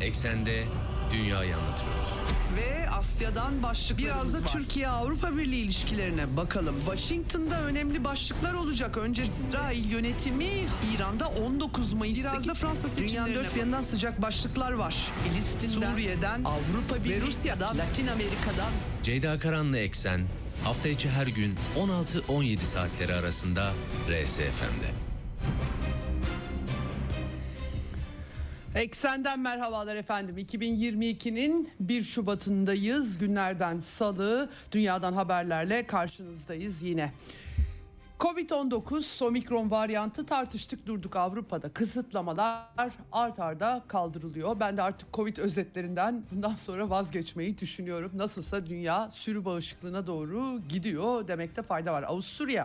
Eksende dünyayı anlatıyoruz. Ve Asya'dan başlıklarımız Biraz da var. Türkiye-Avrupa Birliği ilişkilerine bakalım. Washington'da önemli başlıklar olacak. Önce İsrail yönetimi İran'da 19 Mayıs'taki Biraz da Fransa dünyanın seçimlerine dört bir yanından sıcak başlıklar var. Filistin'den, Suriye'den, Avrupa Birliği ve Rusya'dan, Latin Amerika'dan. Ceyda Karan'la Eksen hafta içi her gün 16-17 saatleri arasında RSFM'de. Eksenden merhabalar efendim. 2022'nin 1 Şubat'ındayız. Günlerden Salı. Dünyadan haberlerle karşınızdayız yine. Covid-19 omikron varyantı tartıştık durduk Avrupa'da. Kısıtlamalar art arda kaldırılıyor. Ben de artık Covid özetlerinden bundan sonra vazgeçmeyi düşünüyorum. Nasılsa dünya sürü bağışıklığına doğru gidiyor demekte fayda var. Avusturya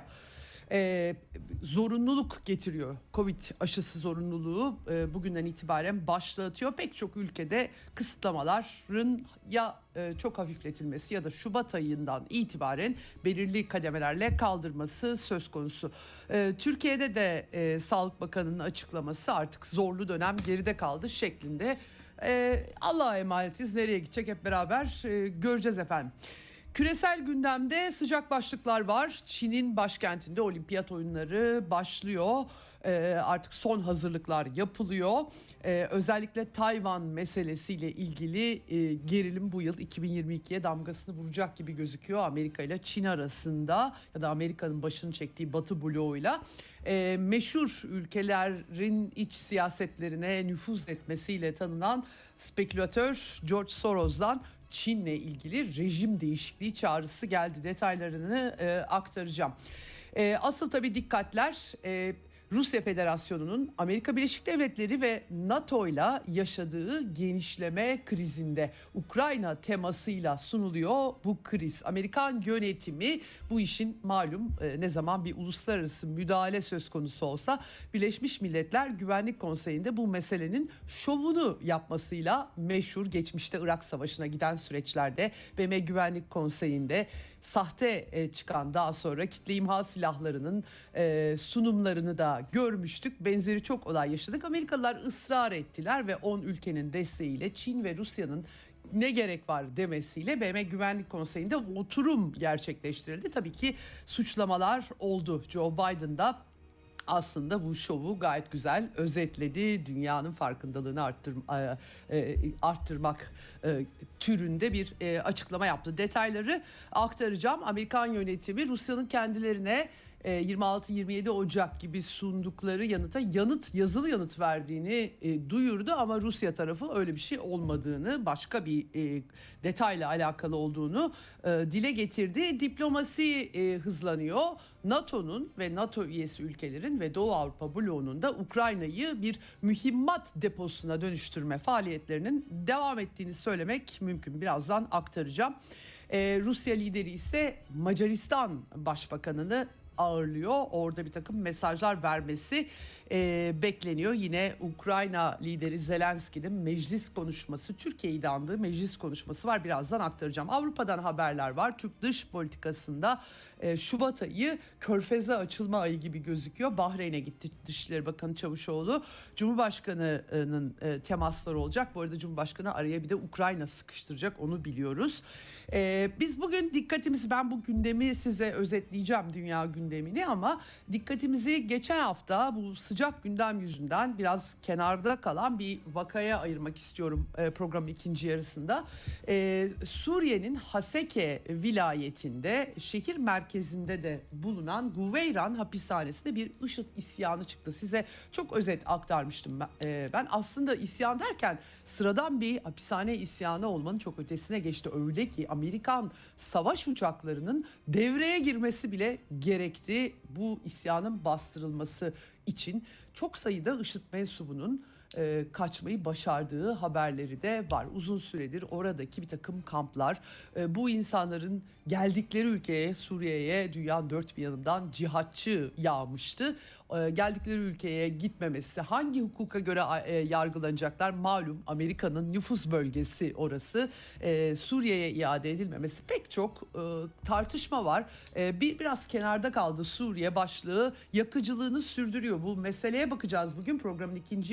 zorunluluk getiriyor. Covid aşısı zorunluluğu bugünden itibaren başlatıyor. Pek çok ülkede kısıtlamaların ya çok hafifletilmesi ya da Şubat ayından itibaren belirli kademelerle kaldırması söz konusu. Türkiye'de de Sağlık Bakanı'nın açıklaması artık zorlu dönem geride kaldı şeklinde. Allah'a emanetiz, nereye gidecek hep beraber göreceğiz efendim. Küresel gündemde sıcak başlıklar var. Çin'in başkentinde olimpiyat oyunları başlıyor. Artık son hazırlıklar yapılıyor. Özellikle Tayvan meselesiyle ilgili gerilim bu yıl 2022'ye damgasını vuracak gibi gözüküyor. Amerika ile Çin arasında ya da Amerika'nın başını çektiği Batı bloğuyla meşhur ülkelerin iç siyasetlerine nüfuz etmesiyle tanınan spekülatör George Soros'dan Çin'le ilgili rejim değişikliği çağrısı geldi. Detaylarını aktaracağım. Asıl tabii dikkatler Rusya Federasyonu'nun Amerika Birleşik Devletleri ve NATO'yla yaşadığı genişleme krizinde. Ukrayna temasıyla sunuluyor bu kriz. Amerikan yönetimi bu işin malum ne zaman bir uluslararası müdahale söz konusu olsa Birleşmiş Milletler Güvenlik Konseyi'nde bu meselenin şovunu yapmasıyla meşhur. Geçmişte Irak Savaşı'na giden süreçlerde BM Güvenlik Konseyi'nde sahte çıkan, daha sonra kitle imha silahlarının sunumlarını da görmüştük. Benzeri çok olay yaşadık. Amerikalılar ısrar ettiler ve 10 ülkenin desteğiyle Çin ve Rusya'nın ne gerek var demesiyle BM Güvenlik Konseyi'nde oturum gerçekleştirildi. Tabii ki suçlamalar oldu. Joe Biden da aslında bu şovu gayet güzel özetledi. Dünyanın farkındalığını arttırmak türünde bir açıklama yaptı. Detayları aktaracağım. Amerikan yönetimi Rusya'nın kendilerine 26-27 Ocak gibi sundukları yanıta yazılı yanıt verdiğini duyurdu ama Rusya tarafı öyle bir şey olmadığını, başka bir detayla alakalı olduğunu dile getirdi. Diplomasi hızlanıyor. NATO'nun ve NATO üyesi ülkelerin ve Doğu Avrupa bloğunun da Ukrayna'yı bir mühimmat deposuna dönüştürme faaliyetlerinin devam ettiğini söylemek mümkün. Birazdan aktaracağım. Rusya lideri ise Macaristan Başbakanı'nı ağırlıyor. Orada bir takım mesajlar vermesi bekleniyor. Yine Ukrayna lideri Zelenski'nin meclis konuşması, Türkiye'yi de andığı meclis konuşması var. Birazdan aktaracağım. Avrupa'dan haberler var. Türk dış politikasında Şubat ayı Körfez'e açılma ayı gibi gözüküyor. Bahreyn'e gitti Dışişleri Bakanı Çavuşoğlu. Cumhurbaşkanı'nın temasları olacak. Bu arada Cumhurbaşkanı araya bir de Ukrayna sıkıştıracak, onu biliyoruz. Biz bugün dikkatimizi, ben bu gündemi size özetleyeceğim, dünya gündemini, ama dikkatimizi geçen hafta bu sıcak gündem yüzünden biraz kenarda kalan bir vakaya ayırmak istiyorum programın ikinci yarısında. Suriye'nin Haseke vilayetinde, şehir merkezinde de bulunan Guveyran hapishanesinde bir IŞİD isyanı çıktı. Size çok özet aktarmıştım ben. Aslında isyan derken sıradan bir hapishane isyanı olmanın çok ötesine geçti. Öyle ki Amerikan savaş uçaklarının devreye girmesi bile gerekti bu isyanın bastırılması için. Çok sayıda IŞİD mensubunun kaçmayı başardığı haberleri de var. Uzun süredir oradaki bir takım kamplar, bu insanların geldikleri ülkeye, Suriye'ye dünyanın dört bir yanından cihatçı yağmıştı. Geldikleri ülkeye gitmemesi, hangi hukuka göre yargılanacaklar malum, Amerika'nın nüfus bölgesi orası, Suriye'ye iade edilmemesi, pek çok tartışma var. Biraz kenarda kaldı Suriye başlığı, yakıcılığını sürdürüyor. Bu meseleye bakacağız bugün programın ikinci yarısında.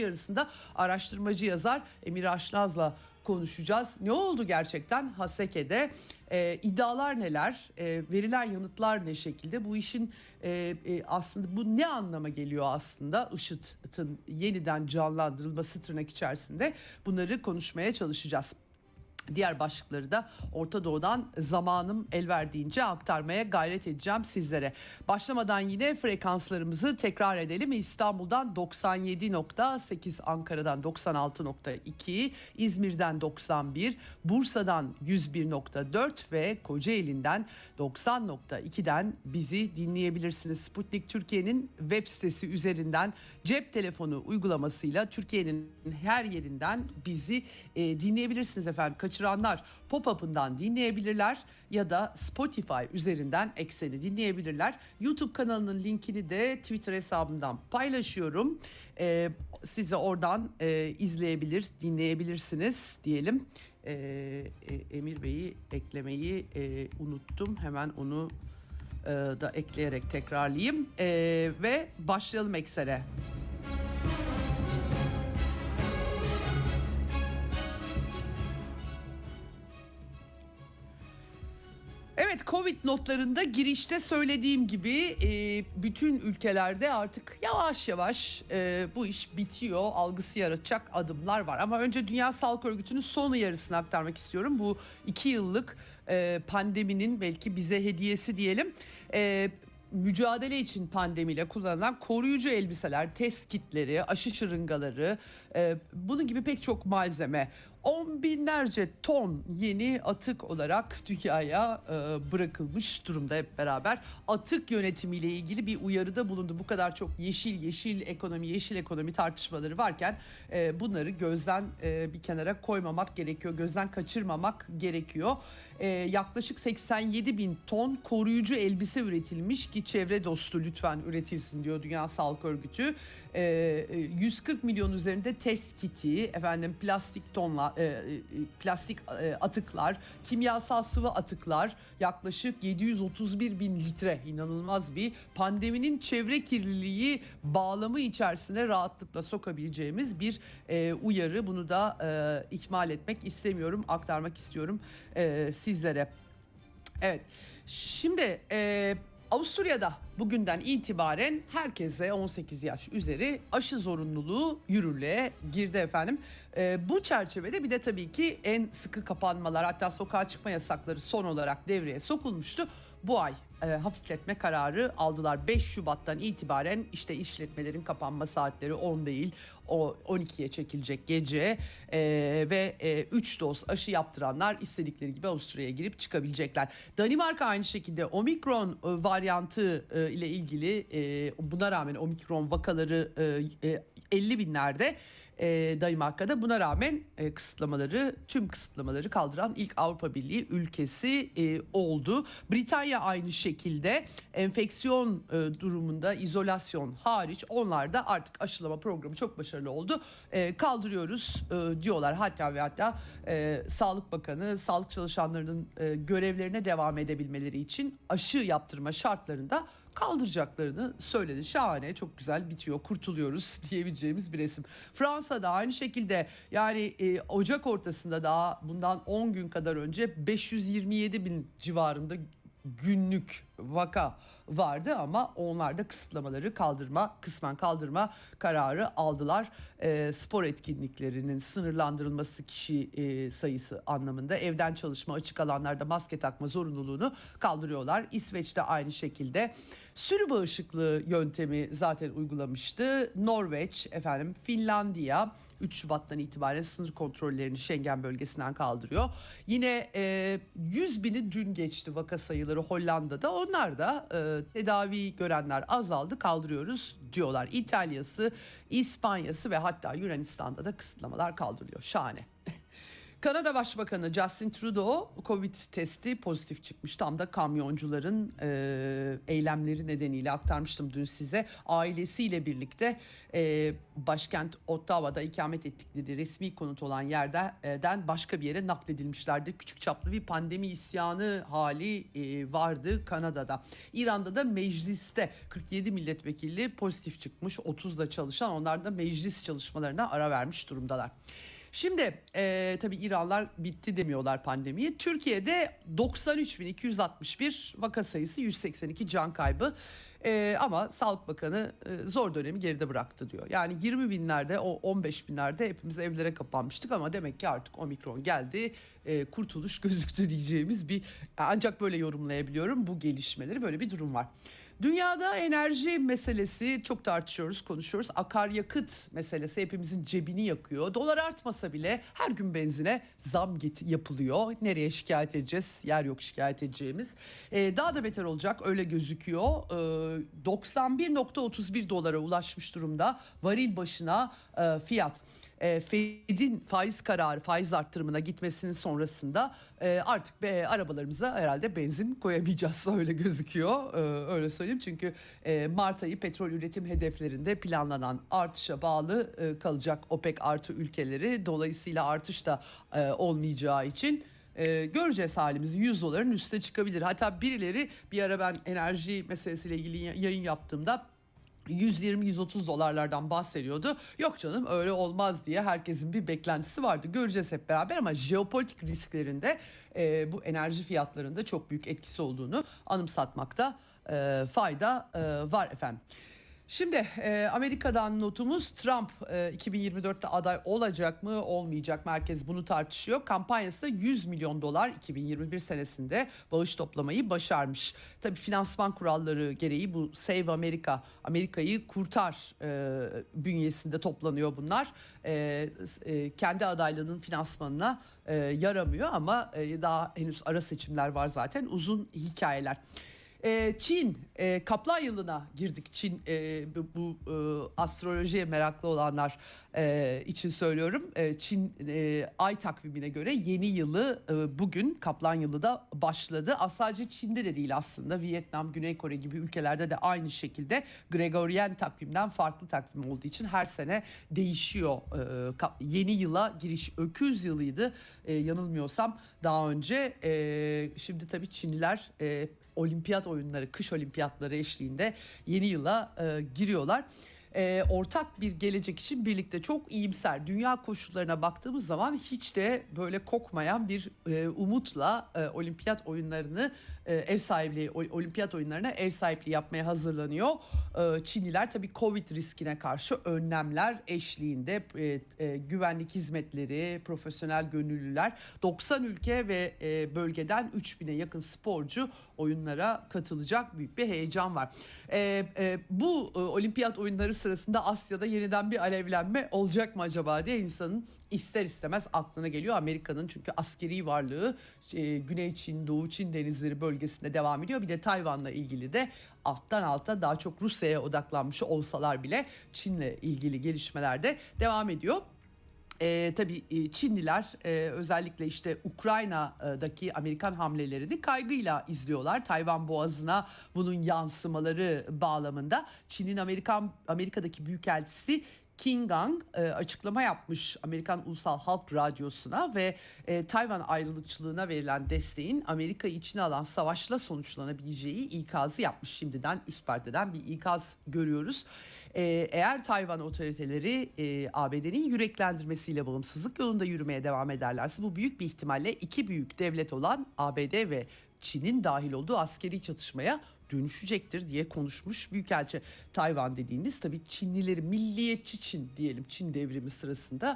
hakkında araştırmacı yazar Emir Aşnaz'la konuşacağız. Ne oldu gerçekten Haseke'de? İddialar neler? Verilen yanıtlar ne şekilde? Bu işin aslında bu ne anlama geliyor aslında? IŞİD'in yeniden canlandırılması tırnak içerisinde, bunları konuşmaya çalışacağız. Diğer başlıkları da Orta Doğu'dan zamanım el verdiğince aktarmaya gayret edeceğim sizlere. Başlamadan yine frekanslarımızı tekrar edelim. İstanbul'dan 97.8, Ankara'dan 96.2, İzmir'den 91, Bursa'dan 101.4 ve Kocaeli'nden 90.2'den bizi dinleyebilirsiniz. Sputnik Türkiye'nin web sitesi üzerinden cep telefonu uygulamasıyla Türkiye'nin her yerinden bizi dinleyebilirsiniz efendim. Kaçıranlar Pop-up'ından dinleyebilirler ya da Spotify üzerinden Eksen'i dinleyebilirler. YouTube kanalının linkini de Twitter hesabımdan paylaşıyorum. Siz de oradan izleyebilir, dinleyebilirsiniz diyelim. Emir Bey'i eklemeyi unuttum. Hemen onu da ekleyerek tekrarlayayım. Ve başlayalım Eksen'e. Evet, Covid notlarında girişte söylediğim gibi bütün ülkelerde artık yavaş yavaş bu iş bitiyor algısı yaratacak adımlar var. Ama önce Dünya Sağlık Örgütü'nün son uyarısını aktarmak istiyorum. Bu 2 yıllık pandeminin belki bize hediyesi diyelim. Mücadele için pandemiyle kullanılan koruyucu elbiseler, test kitleri, aşı şırıngaları, bunun gibi pek çok malzeme, 10 binlerce ton yeni atık olarak dünyaya bırakılmış durumda hep beraber. Atık yönetimiyle ilgili bir uyarıda bulundu. Bu kadar çok yeşil ekonomi tartışmaları varken bunları gözden bir kenara koymamak gerekiyor. Gözden kaçırmamak gerekiyor. Yaklaşık 87 bin ton koruyucu elbise üretilmiş ki çevre dostu lütfen üretilsin diyor Dünya Sağlık Örgütü. 140 milyon üzerinde test kiti, plastik atıklar, kimyasal sıvı atıklar, yaklaşık 731 bin litre, inanılmaz bir pandeminin çevre kirliliği bağlamı içerisine rahatlıkla sokabileceğimiz bir uyarı. Bunu da ihmal etmek istemiyorum, aktarmak istiyorum sizlere. Evet, şimdi Avusturya'da bugünden itibaren herkese 18 yaş üzeri aşı zorunluluğu yürürlüğe girdi efendim. Bu çerçevede bir de tabii ki en sıkı kapanmalar, hatta sokağa çıkma yasakları son olarak devreye sokulmuştu. Bu ay hafifletme kararı aldılar. 5 Şubat'tan itibaren işte işletmelerin kapanma saatleri 10 değil, o 12'ye çekilecek gece ve 3 doz aşı yaptıranlar istedikleri gibi Avusturya'ya girip çıkabilecekler. Danimarka aynı şekilde omikron varyantı ile ilgili, buna rağmen omikron vakaları 50 binlerde. Danimarka'da buna rağmen tüm kısıtlamaları kaldıran ilk Avrupa Birliği ülkesi oldu. Britanya aynı şekilde enfeksiyon durumunda izolasyon hariç onlar da artık aşılama programı çok başarılı oldu. Kaldırıyoruz diyorlar. Hatta Sağlık Bakanı sağlık çalışanlarının görevlerine devam edebilmeleri için aşı yaptırma şartlarında kaldıracaklarını söyledi. Şahane, çok güzel, bitiyor, kurtuluyoruz diyebileceğimiz bir resim. Fransa'da aynı şekilde, yani Ocak ortasında daha bundan 10 gün kadar önce 527 bin civarında günlük vaka vardı ama onlar da kısıtlamaları kısmen kaldırma kararı aldılar. Spor etkinliklerinin sınırlandırılması, kişi sayısı anlamında, evden çalışma, açık alanlarda maske takma zorunluluğunu kaldırıyorlar. İsveç'te aynı şekilde sürü bağışıklığı yöntemi zaten uygulamıştı. Norveç, Finlandiya 3 Şubat'tan itibaren sınır kontrollerini Schengen bölgesinden kaldırıyor. Yine 100 bini dün geçti vaka sayıları Hollanda'da. Onlar da tedavi görenler azaldı, kaldırıyoruz diyorlar. İtalya'sı, İspanya'sı ve hatta Yunanistan'da da kısıtlamalar kaldırılıyor. Şahane. Kanada Başbakanı Justin Trudeau Covid testi pozitif çıkmış. Tam da kamyoncuların eylemleri nedeniyle aktarmıştım dün size. Ailesiyle birlikte başkent Ottawa'da ikamet ettikleri resmi konut olan yerden başka bir yere nakledilmişlerdi. Küçük çaplı bir pandemi isyanı hali vardı Kanada'da. İran'da da mecliste 47 milletvekili pozitif çıkmış. 30'da çalışan, onlar da meclis çalışmalarına ara vermiş durumdalar. Şimdi tabii İranlar bitti demiyorlar pandemiyi. Türkiye'de 93.261 vaka sayısı, 182 can kaybı. Ama Sağlık Bakanı zor dönemi geride bıraktı diyor. Yani 20 binlerde, o 15 binlerde hepimiz evlere kapanmıştık ama demek ki artık omikron geldi, kurtuluş gözüktü diyeceğimiz bir, ancak böyle yorumlayabiliyorum bu gelişmeleri, böyle bir durum var. Dünyada enerji meselesi çok tartışıyoruz, konuşuyoruz. Akaryakıt meselesi hepimizin cebini yakıyor. Dolar artmasa bile her gün benzine zam yapılıyor. Nereye şikayet edeceğiz? Yer yok şikayet edeceğimiz. Daha da beter olacak öyle gözüküyor. 91.31 dolara ulaşmış durumda varil başına fiyat. Fed'in faiz kararı, faiz arttırımına gitmesinin sonrasında artık arabalarımıza herhalde benzin koyamayacağız, öyle gözüküyor. Öyle söyleyeyim, çünkü Mart ayı petrol üretim hedeflerinde planlanan artışa bağlı kalacak OPEC artı ülkeleri. Dolayısıyla artış da olmayacağı için göreceğiz halimizi. 100 doların üstüne çıkabilir. Hatta birileri, bir ara ben enerji meselesiyle ilgili yayın yaptığımda 120-130 dolarlardan bahsediyordu. Yok canım öyle olmaz diye herkesin bir beklentisi vardı. Göreceğiz hep beraber, ama jeopolitik risklerinde bu enerji fiyatlarında çok büyük etkisi olduğunu anımsatmakta fayda var efendim. Şimdi Amerika'dan notumuz, Trump 2024'te aday olacak mı olmayacak mı, herkes bunu tartışıyor. Kampanyasında 100 milyon dolar 2021 senesinde bağış toplamayı başarmış. Tabii finansman kuralları gereği bu Save America, Amerika'yı kurtar bünyesinde toplanıyor bunlar. Kendi adaylığının finansmanına yaramıyor ama daha henüz ara seçimler var zaten, uzun hikayeler. Çin, Kaplan yılına girdik. Çin, bu astrolojiye meraklı olanlar için söylüyorum. Çin ay takvimine göre yeni yılı bugün, Kaplan yılı da başladı. Sadece Çin'de de değil aslında, Vietnam, Güney Kore gibi ülkelerde de aynı şekilde Gregorian takvimden farklı takvim olduğu için her sene değişiyor. Yeni yıla giriş öküz yılıydı yanılmıyorsam daha önce. Şimdi tabii Çinliler olimpiyat oyunları, kış olimpiyatları eşliğinde yeni yıla giriyorlar. Ortak bir gelecek için birlikte çok iyimser, dünya koşullarına baktığımız zaman hiç de böyle kokmayan bir umutla olimpiyat oyunlarını olimpiyat oyunlarına ev sahipliği yapmaya hazırlanıyor. Çinliler tabii Covid riskine karşı önlemler eşliğinde güvenlik hizmetleri, profesyonel gönüllüler, 90 ülke ve bölgeden 3000'e yakın sporcu oyunlara katılacak, büyük bir heyecan var. Bu olimpiyat oyunları sırasında Asya'da yeniden bir alevlenme olacak mı acaba diye insanın ister istemez aklına geliyor. Amerika'nın çünkü askeri varlığı Güney Çin, Doğu Çin denizleri bölgesinde devam ediyor. Bir de Tayvan'la ilgili de alttan alta daha çok Rusya'ya odaklanmış olsalar bile Çin'le ilgili gelişmeler de devam ediyor. Tabii Çinliler özellikle işte Ukrayna'daki Amerikan hamlelerini kaygıyla izliyorlar. Tayvan Boğazı'na bunun yansımaları bağlamında Çin'in Amerika'daki büyükelçisi Qin Gang açıklama yapmış Amerikan Ulusal Halk Radyosu'na ve Tayvan ayrılıkçılığına verilen desteğin Amerika'yı içine alan savaşla sonuçlanabileceği ikazı yapmış. Şimdiden üst perdeden bir ikaz görüyoruz. Eğer Tayvan otoriteleri ABD'nin yüreklendirmesiyle bağımsızlık yolunda yürümeye devam ederlerse bu büyük bir ihtimalle iki büyük devlet olan ABD ve Çin'in dahil olduğu askeri çatışmaya dönüşecektir diye konuşmuş Büyükelçi. Tayvan dediğimiz tabii Çinlileri, milliyetçi Çin diyelim, Çin devrimi sırasında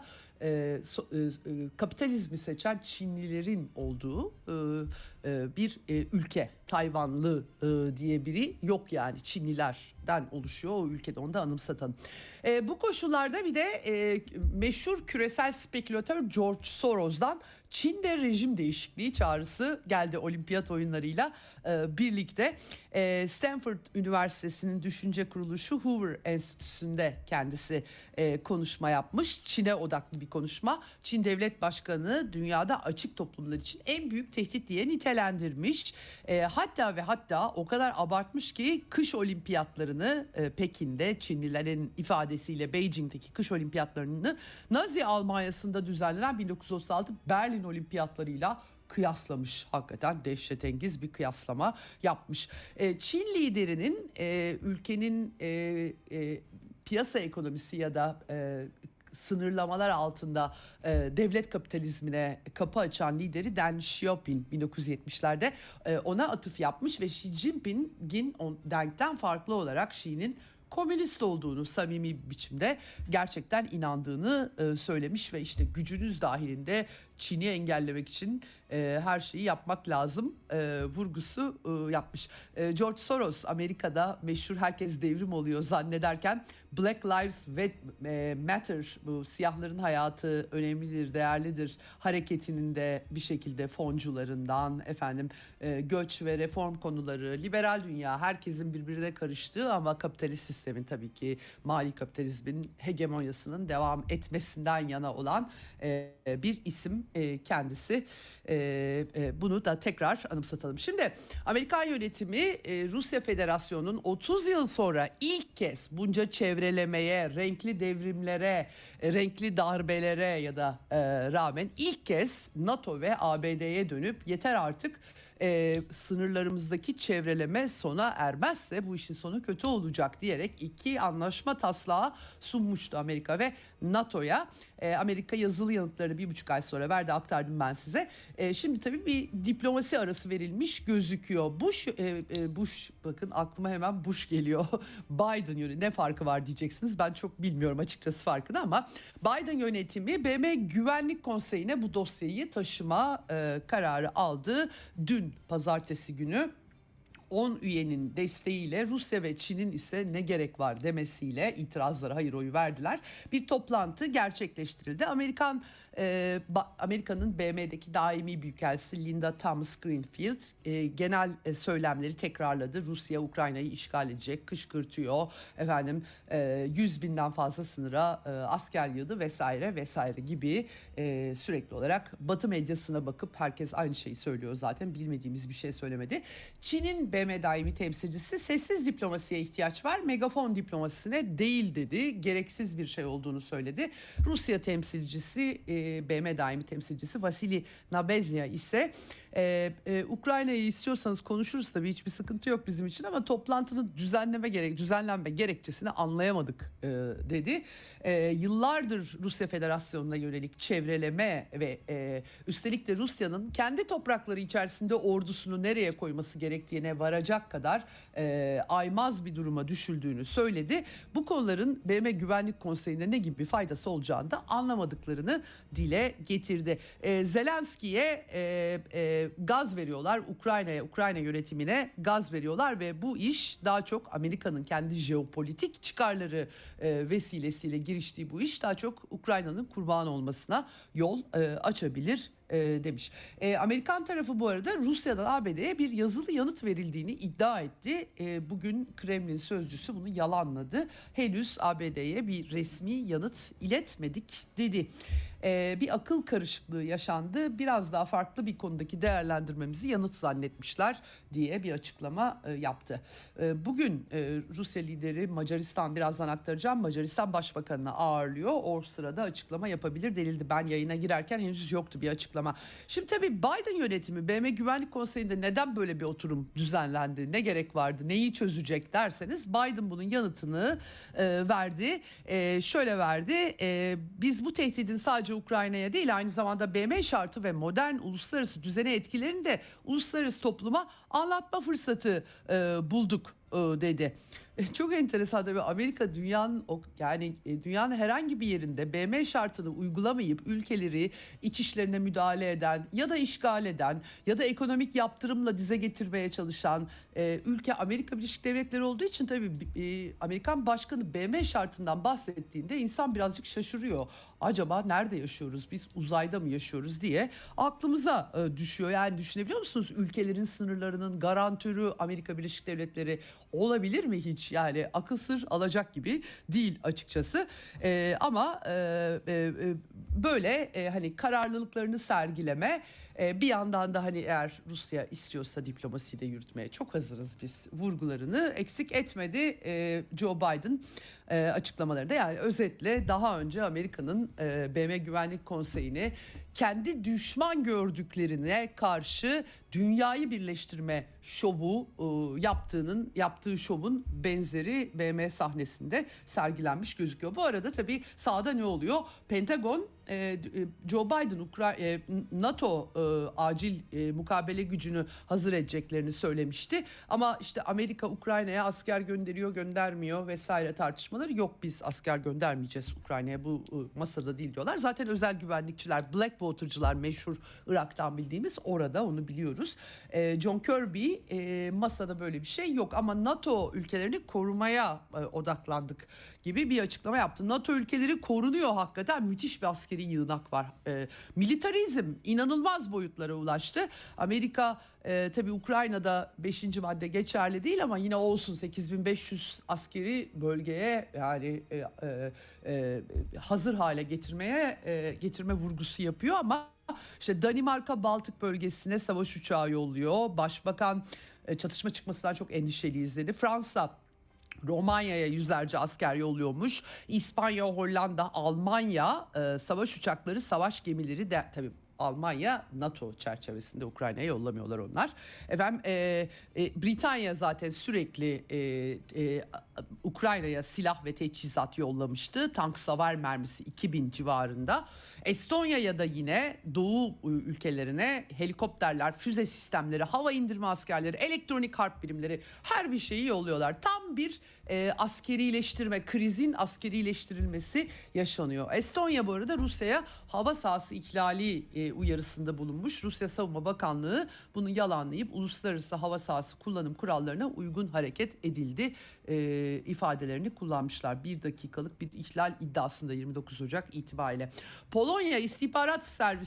kapitalizmi seçen Çinlilerin olduğu bir ülke. Tayvanlı diye biri yok yani, Çinlilerden oluşuyor o ülkede, onu da anımsatan. Bu koşullarda bir de meşhur küresel spekülatör George Soros'dan Çin'de rejim değişikliği çağrısı geldi olimpiyat oyunlarıyla birlikte. Stanford Üniversitesi'nin düşünce kuruluşu Hoover Enstitüsü'nde kendisi konuşma yapmış. Çin'e odaklı bir konuşma. Çin Devlet Başkanı dünyada açık toplumlar için en büyük tehdit diye nitelendirmiş. Hatta o kadar abartmış ki kış olimpiyatlarını Pekin'de, Çinlilerin ifadesiyle Beijing'deki kış olimpiyatlarını Nazi Almanya'sında düzenlenen 1936 Berlin olimpiyatlarıyla kıyaslamış. Hakikaten dehşetengiz bir kıyaslama yapmış. Çin liderinin ülkenin piyasa ekonomisi ya da sınırlamalar altında devlet kapitalizmine kapı açan lideri Deng Xiaoping 1970'lerde ona atıf yapmış ve Xi Jinping'in Deng'den farklı olarak Xi'nin komünist olduğunu samimi bir biçimde gerçekten inandığını söylemiş ve işte gücünüz dahilinde Çin'i engellemek için her şeyi yapmak lazım vurgusu yapmış. George Soros Amerika'da meşhur herkes devrim oluyor zannederken Black Lives Matter, bu siyahların hayatı önemlidir, değerlidir hareketinin de bir şekilde foncularından göç ve reform konuları, liberal dünya, herkesin birbirine karıştığı ama kapitalist sistemin tabii ki mali kapitalizmin hegemonyasının devam etmesinden yana olan bir isim kendisi. Bunu da tekrar anımsatalım. Şimdi Amerikan yönetimi Rusya Federasyonu'nun 30 yıl sonra ilk kez bunca çevrelemeye, renkli devrimlere, renkli darbelere ya da rağmen ilk kez NATO ve ABD'ye dönüp yeter artık, sınırlarımızdaki çevreleme sona ermezse bu işin sonu kötü olacak diyerek iki anlaşma taslağı sunmuştu Amerika ve NATO'ya. Amerika yazılı yanıtlarını 1,5 ay sonra verdi, aktardım ben size. Şimdi tabii bir diplomasi arası verilmiş gözüküyor. Bush bakın aklıma hemen Bush geliyor. Biden yönetimi ne farkı var diyeceksiniz. Ben çok bilmiyorum açıkçası farkını ama Biden yönetimi BM Güvenlik Konseyi'ne bu dosyayı taşıma kararı aldı. Dün pazartesi günü 10 üyenin desteğiyle Rusya ve Çin'in ise ne gerek var demesiyle itirazlara hayır oyu verdiler. Bir toplantı gerçekleştirildi. Amerika'nın BM'deki daimi büyükelçisi Linda Thomas Greenfield genel söylemleri tekrarladı. Rusya Ukrayna'yı işgal edecek, kışkırtıyor. 100 binden fazla sınıra asker yığdı vesaire gibi sürekli olarak Batı medyasına bakıp herkes aynı şeyi söylüyor zaten. Bilmediğimiz bir şey söylemedi. Çin'in BM daimi temsilcisi sessiz diplomasiye ihtiyaç var, megafon diplomasisine değil dedi. Gereksiz bir şey olduğunu söyledi. Rusya temsilcisi BM daimi temsilcisi Vasili Nabeznya ise Ukrayna'yı istiyorsanız konuşuruz tabii, hiçbir sıkıntı yok bizim için ama toplantının düzenlenme gerekçesini anlayamadık dedi. Yıllardır Rusya Federasyonu'na yönelik çevreleme ve üstelik de Rusya'nın kendi toprakları içerisinde ordusunu nereye koyması gerektiğine varacak kadar aymaz bir duruma düşüldüğünü söyledi. Bu konuların BM Güvenlik Konseyi'nde ne gibi bir faydası olacağını da anlamadıklarını dile getirdi. Zelenski'ye gaz veriyorlar, Ukrayna yönetimine gaz veriyorlar ve bu iş daha çok Amerika'nın kendi jeopolitik çıkarları vesilesiyle giriştiği bu iş daha çok Ukrayna'nın kurban olmasına yol açabilir demiş. Amerikan tarafı bu arada Rusya'dan ABD'ye bir yazılı yanıt verildiğini iddia etti. Bugün Kremlin sözcüsü bunu yalanladı. Henüz ABD'ye bir resmi yanıt iletmedik dedi. Bir akıl karışıklığı yaşandı. Biraz daha farklı bir konudaki değerlendirmemizi yanıt zannetmişler diye bir açıklama yaptı. Bugün Rusya lideri Macaristan, birazdan aktaracağım, Macaristan Başbakanı'nı ağırlıyor. O sırada açıklama yapabilir denildi. Ben yayına girerken henüz yoktu bir açıklama. Şimdi tabii Biden yönetimi BM Güvenlik Konseyi'nde neden böyle bir oturum düzenlendi? Ne gerek vardı? Neyi çözecek derseniz Biden bunun yanıtını verdi. Şöyle verdi. Biz bu tehdidin sadece Ukrayna'ya değil, aynı zamanda BM şartı ve modern uluslararası düzene etkilerini de uluslararası topluma anlatma fırsatı bulduk dedi. Çok enteresan tabii, Amerika dünyanın herhangi bir yerinde BM şartını uygulamayıp ülkeleri iç işlerine müdahale eden ya da işgal eden ya da ekonomik yaptırımla dize getirmeye çalışan ülke Amerika Birleşik Devletleri olduğu için tabii Amerikan başkanı BM şartından bahsettiğinde insan birazcık şaşırıyor. Acaba nerede yaşıyoruz biz, uzayda mı yaşıyoruz diye aklımıza düşüyor. Yani düşünebiliyor musunuz, ülkelerin sınırlarının garantörü Amerika Birleşik Devletleri olabilir mi hiç? Yani akıl sır alacak gibi değil açıkçası. Ama böyle hani kararlılıklarını sergileme, bir yandan da hani eğer Rusya istiyorsa diplomasiyi de yürütmeye çok hazırız biz vurgularını eksik etmedi Joe Biden açıklamalarında. Yani özetle daha önce Amerika'nın BM Güvenlik Konseyi'ni kendi düşman gördüklerine karşı dünyayı birleştirme şovu yaptığı şovun benzeri BM sahnesinde sergilenmiş gözüküyor. Bu arada tabii sahada ne oluyor? Pentagon Joe Biden NATO acil mukabele gücünü hazır edeceklerini söylemişti. Ama işte Amerika Ukrayna'ya asker gönderiyor, göndermiyor vesaire tartışmaları yok. Biz asker göndermeyeceğiz Ukrayna'ya, bu masada değil diyorlar. Zaten özel güvenlikçiler, Blackwater'cılar, meşhur Irak'tan bildiğimiz, orada, onu biliyoruz. John Kirby masada böyle bir şey yok ama NATO ülkelerini korumaya odaklandık gibi bir açıklama yaptı. NATO ülkeleri korunuyor hakikaten, müthiş bir askeri yığınak var. Militarizm inanılmaz boyutlara ulaştı. Amerika tabii Ukrayna'da 5. madde geçerli değil ama yine olsun, 8500 askeri bölgeye yani hazır hale getirme vurgusu yapıyor ama işte Danimarka Baltık bölgesine savaş uçağı yolluyor. Başbakan çatışma çıkmasından çok endişeliyiz dedi. Fransa Romanya'ya yüzlerce asker yolluyormuş. İspanya, Hollanda, Almanya savaş uçakları, savaş gemileri de tabii Almanya NATO çerçevesinde Ukrayna'ya yollamıyorlar onlar. Britanya zaten sürekli Ukrayna'ya silah ve teçhizat yollamıştı. Tank savar mermisi 2000 civarında. Estonya'ya da yine Doğu ülkelerine helikopterler, füze sistemleri, hava indirme askerleri, elektronik harp birimleri, her bir şeyi yolluyorlar. Tam bir askerileştirme, krizin askerileştirilmesi yaşanıyor. Estonya bu arada Rusya'ya hava sahası ihlali uyarısında bulunmuş. Rusya Savunma Bakanlığı bunu yalanlayıp uluslararası hava sahası kullanım kurallarına uygun hareket edildi ifadelerini kullanmışlar. 1 dakikalık bir ihlal iddiasında 29 Ocak itibariyle. Polonya istihbarat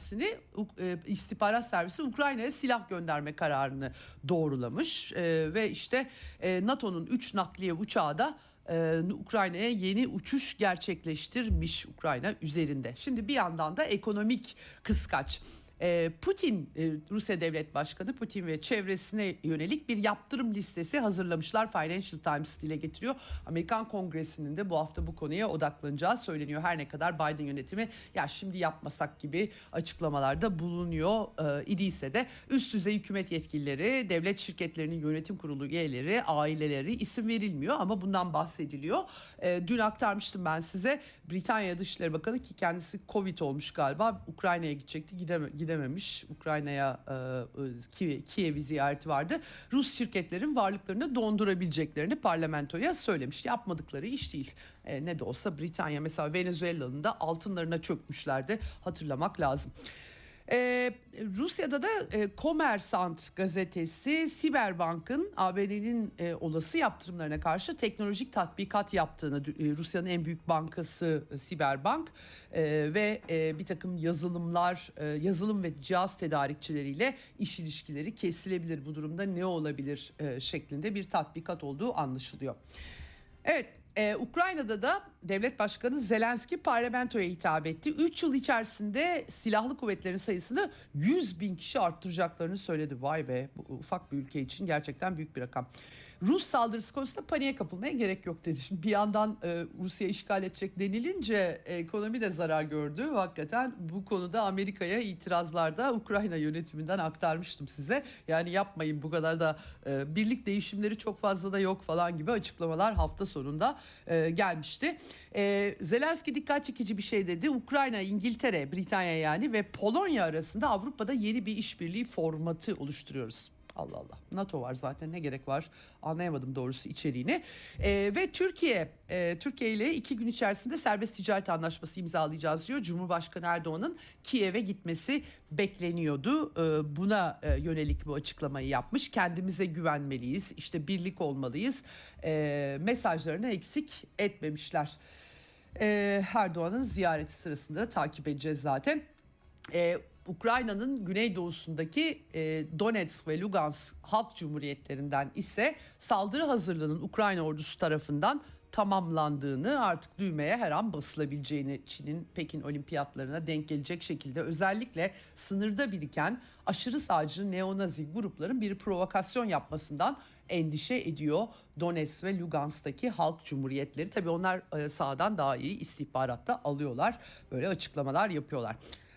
servisi Ukrayna'ya silah gönderme kararını doğrulamış ve işte NATO'nun 3 nakliye uçağı da Ukrayna'ya yeni uçuş gerçekleştirmiş Ukrayna üzerinde. Şimdi bir yandan da ekonomik kıskaç. Putin, Rusya Devlet Başkanı Putin ve çevresine yönelik bir yaptırım listesi hazırlamışlar. Financial Times dile getiriyor. Amerikan Kongresi'nin de bu hafta bu konuya odaklanacağı söyleniyor. Her ne kadar Biden yönetimi ya şimdi yapmasak gibi açıklamalarda bulunuyor idiyse de üst düzey hükümet yetkilileri, devlet şirketlerinin yönetim kurulu üyeleri, aileleri, isim verilmiyor ama bundan bahsediliyor. Dün aktarmıştım ben size, Britanya Dışişleri Bakanı, ki kendisi Covid olmuş galiba, Ukrayna'ya gidecekti, gidememiş. Ukrayna'ya Kiev'i ziyareti vardı. Rus şirketlerin varlıklarını dondurabileceklerini parlamentoya söylemiş. Yapmadıkları iş değil. Ne de olsa Britanya mesela Venezuela'nın da altınlarına çökmüşlerdi. Hatırlamak lazım. Rusya'da da Kommersant gazetesi Siberbank'ın ABD'nin olası yaptırımlarına karşı teknolojik tatbikat yaptığını, Rusya'nın en büyük bankası Siberbank ve bir takım yazılım ve cihaz tedarikçileriyle iş ilişkileri kesilebilir, bu durumda ne olabilir şeklinde bir tatbikat olduğu anlaşılıyor. Evet. Ukrayna'da da devlet başkanı Zelenski parlamentoya hitap etti. 3 yıl içerisinde silahlı kuvvetlerin sayısını 100.000 kişi arttıracaklarını söyledi. Vay be, bu ufak bir ülke için gerçekten büyük bir rakam. Rus saldırısı konusunda paniğe kapılmaya gerek yok dedi. Şimdi bir yandan Rusya işgal edecek denilince ekonomi de zarar gördü. Hakikaten bu konuda Amerika'ya itirazlarda Ukrayna yönetiminden aktarmıştım size. Yani yapmayın bu kadar da, birlik değişimleri çok fazla da yok falan gibi açıklamalar hafta sonunda gelmişti. Zelenski dikkat çekici bir şey dedi. Ukrayna, İngiltere, Britanya yani ve Polonya arasında Avrupa'da yeni bir işbirliği formatı oluşturuyoruz. Allah Allah. NATO var zaten, ne gerek var, anlayamadım doğrusu içeriğini. Ve Türkiye ile 2 gün içerisinde serbest ticaret anlaşması imzalayacağız diyor. Cumhurbaşkanı Erdoğan'ın Kiev'e gitmesi bekleniyordu. Buna yönelik bu açıklamayı yapmış. Kendimize güvenmeliyiz, işte birlik olmalıyız mesajlarını eksik etmemişler. Erdoğan'ın ziyareti sırasında da takip edeceğiz zaten. Ukrayna'nın güneydoğusundaki Donetsk ve Lugansk Halk Cumhuriyetlerinden ise saldırı hazırlığının Ukrayna ordusu tarafından tamamlandığını, artık düğmeye her an basılabileceğini, Çin'in Pekin olimpiyatlarına denk gelecek şekilde özellikle sınırda biriken aşırı sağcı neonazi grupların bir provokasyon yapmasından endişe ediyor Donetsk ve Lugansk'taki halk cumhuriyetleri. Tabii onlar sağdan daha iyi istihbaratta alıyorlar, böyle açıklamalar yapıyorlar.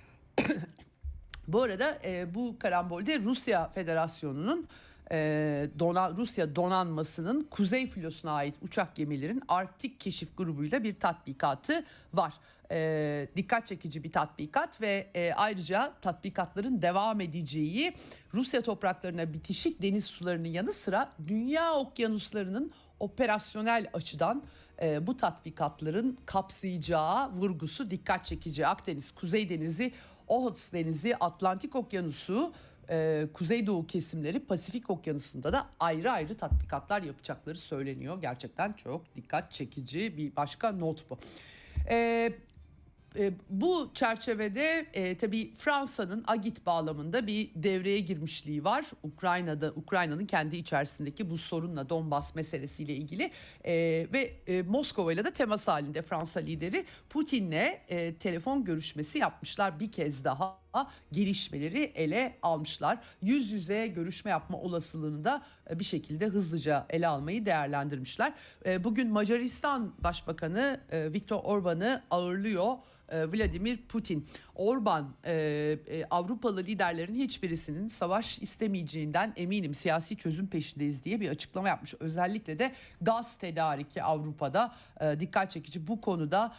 Bu arada bu karambolde Rusya Federasyonu'nun Rusya donanmasının Kuzey Filosu'na ait uçak gemilerin Arktik Keşif grubuyla bir tatbikatı var. Dikkat çekici bir tatbikat ve ayrıca tatbikatların devam edeceği, Rusya topraklarına bitişik deniz sularının yanı sıra dünya okyanuslarının operasyonel açıdan bu tatbikatların kapsayacağı vurgusu dikkat çekici. Akdeniz, Kuzey Denizi, Okhotsk Denizi, Atlantik Okyanusu, Kuzeydoğu kesimleri, Pasifik Okyanusu'nda da ayrı ayrı tatbikatlar yapacakları söyleniyor. Gerçekten çok dikkat çekici bir başka not bu. Bu çerçevede tabii Fransa'nın Agit bağlamında bir devreye girmişliği var. Ukrayna'nın kendi içerisindeki bu sorunla, Donbas meselesiyle ilgili ve Moskova ile de temas halinde Fransa lideri Putin'le telefon görüşmesi yapmışlar. Bir kez daha gelişmeleri ele almışlar. Yüz yüze görüşme yapma olasılığını da bir şekilde hızlıca ele almayı değerlendirmişler. Bugün Macaristan Başbakanı Viktor Orban'ı ağırlıyor Vladimir Putin. Orban, Avrupalı liderlerin hiçbirisinin savaş istemeyeceğinden eminim, siyasi çözüm peşindeyiz diye bir açıklama yapmış. Özellikle de gaz tedariki Avrupa'da dikkat çekici, bu konuda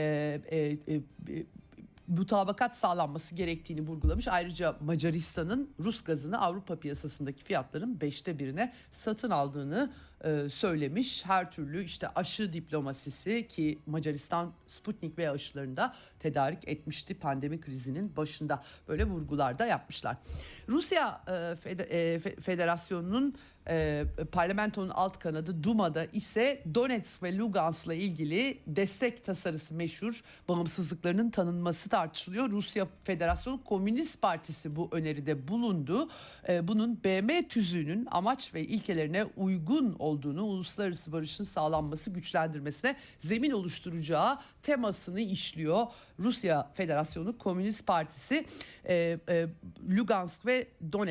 mutabakat sağlanması gerektiğini vurgulamış. Ayrıca Macaristan'ın Rus gazını Avrupa piyasasındaki fiyatların 1/5'ine satın aldığını söylemiş. Her türlü işte aşı diplomasisi, ki Macaristan Sputnik V aşılarını da tedarik etmişti pandemi krizinin başında, böyle vurgular da yapmışlar. Rusya Federasyonu'nun parlamentonun alt kanadı Duma'da ise Donetsk ve Lugansk'la ilgili destek tasarısı meşhur, bağımsızlıklarının tanınması tartışılıyor. Rusya Federasyonu Komünist Partisi bu öneride bulundu. Bunun BM tüzüğünün amaç ve ilkelerine uygun olduğunu, uluslararası barışın sağlanması, güçlendirmesine zemin oluşturacağı temasını işliyor. Rusya Federasyonu Komünist Partisi Lugansk ve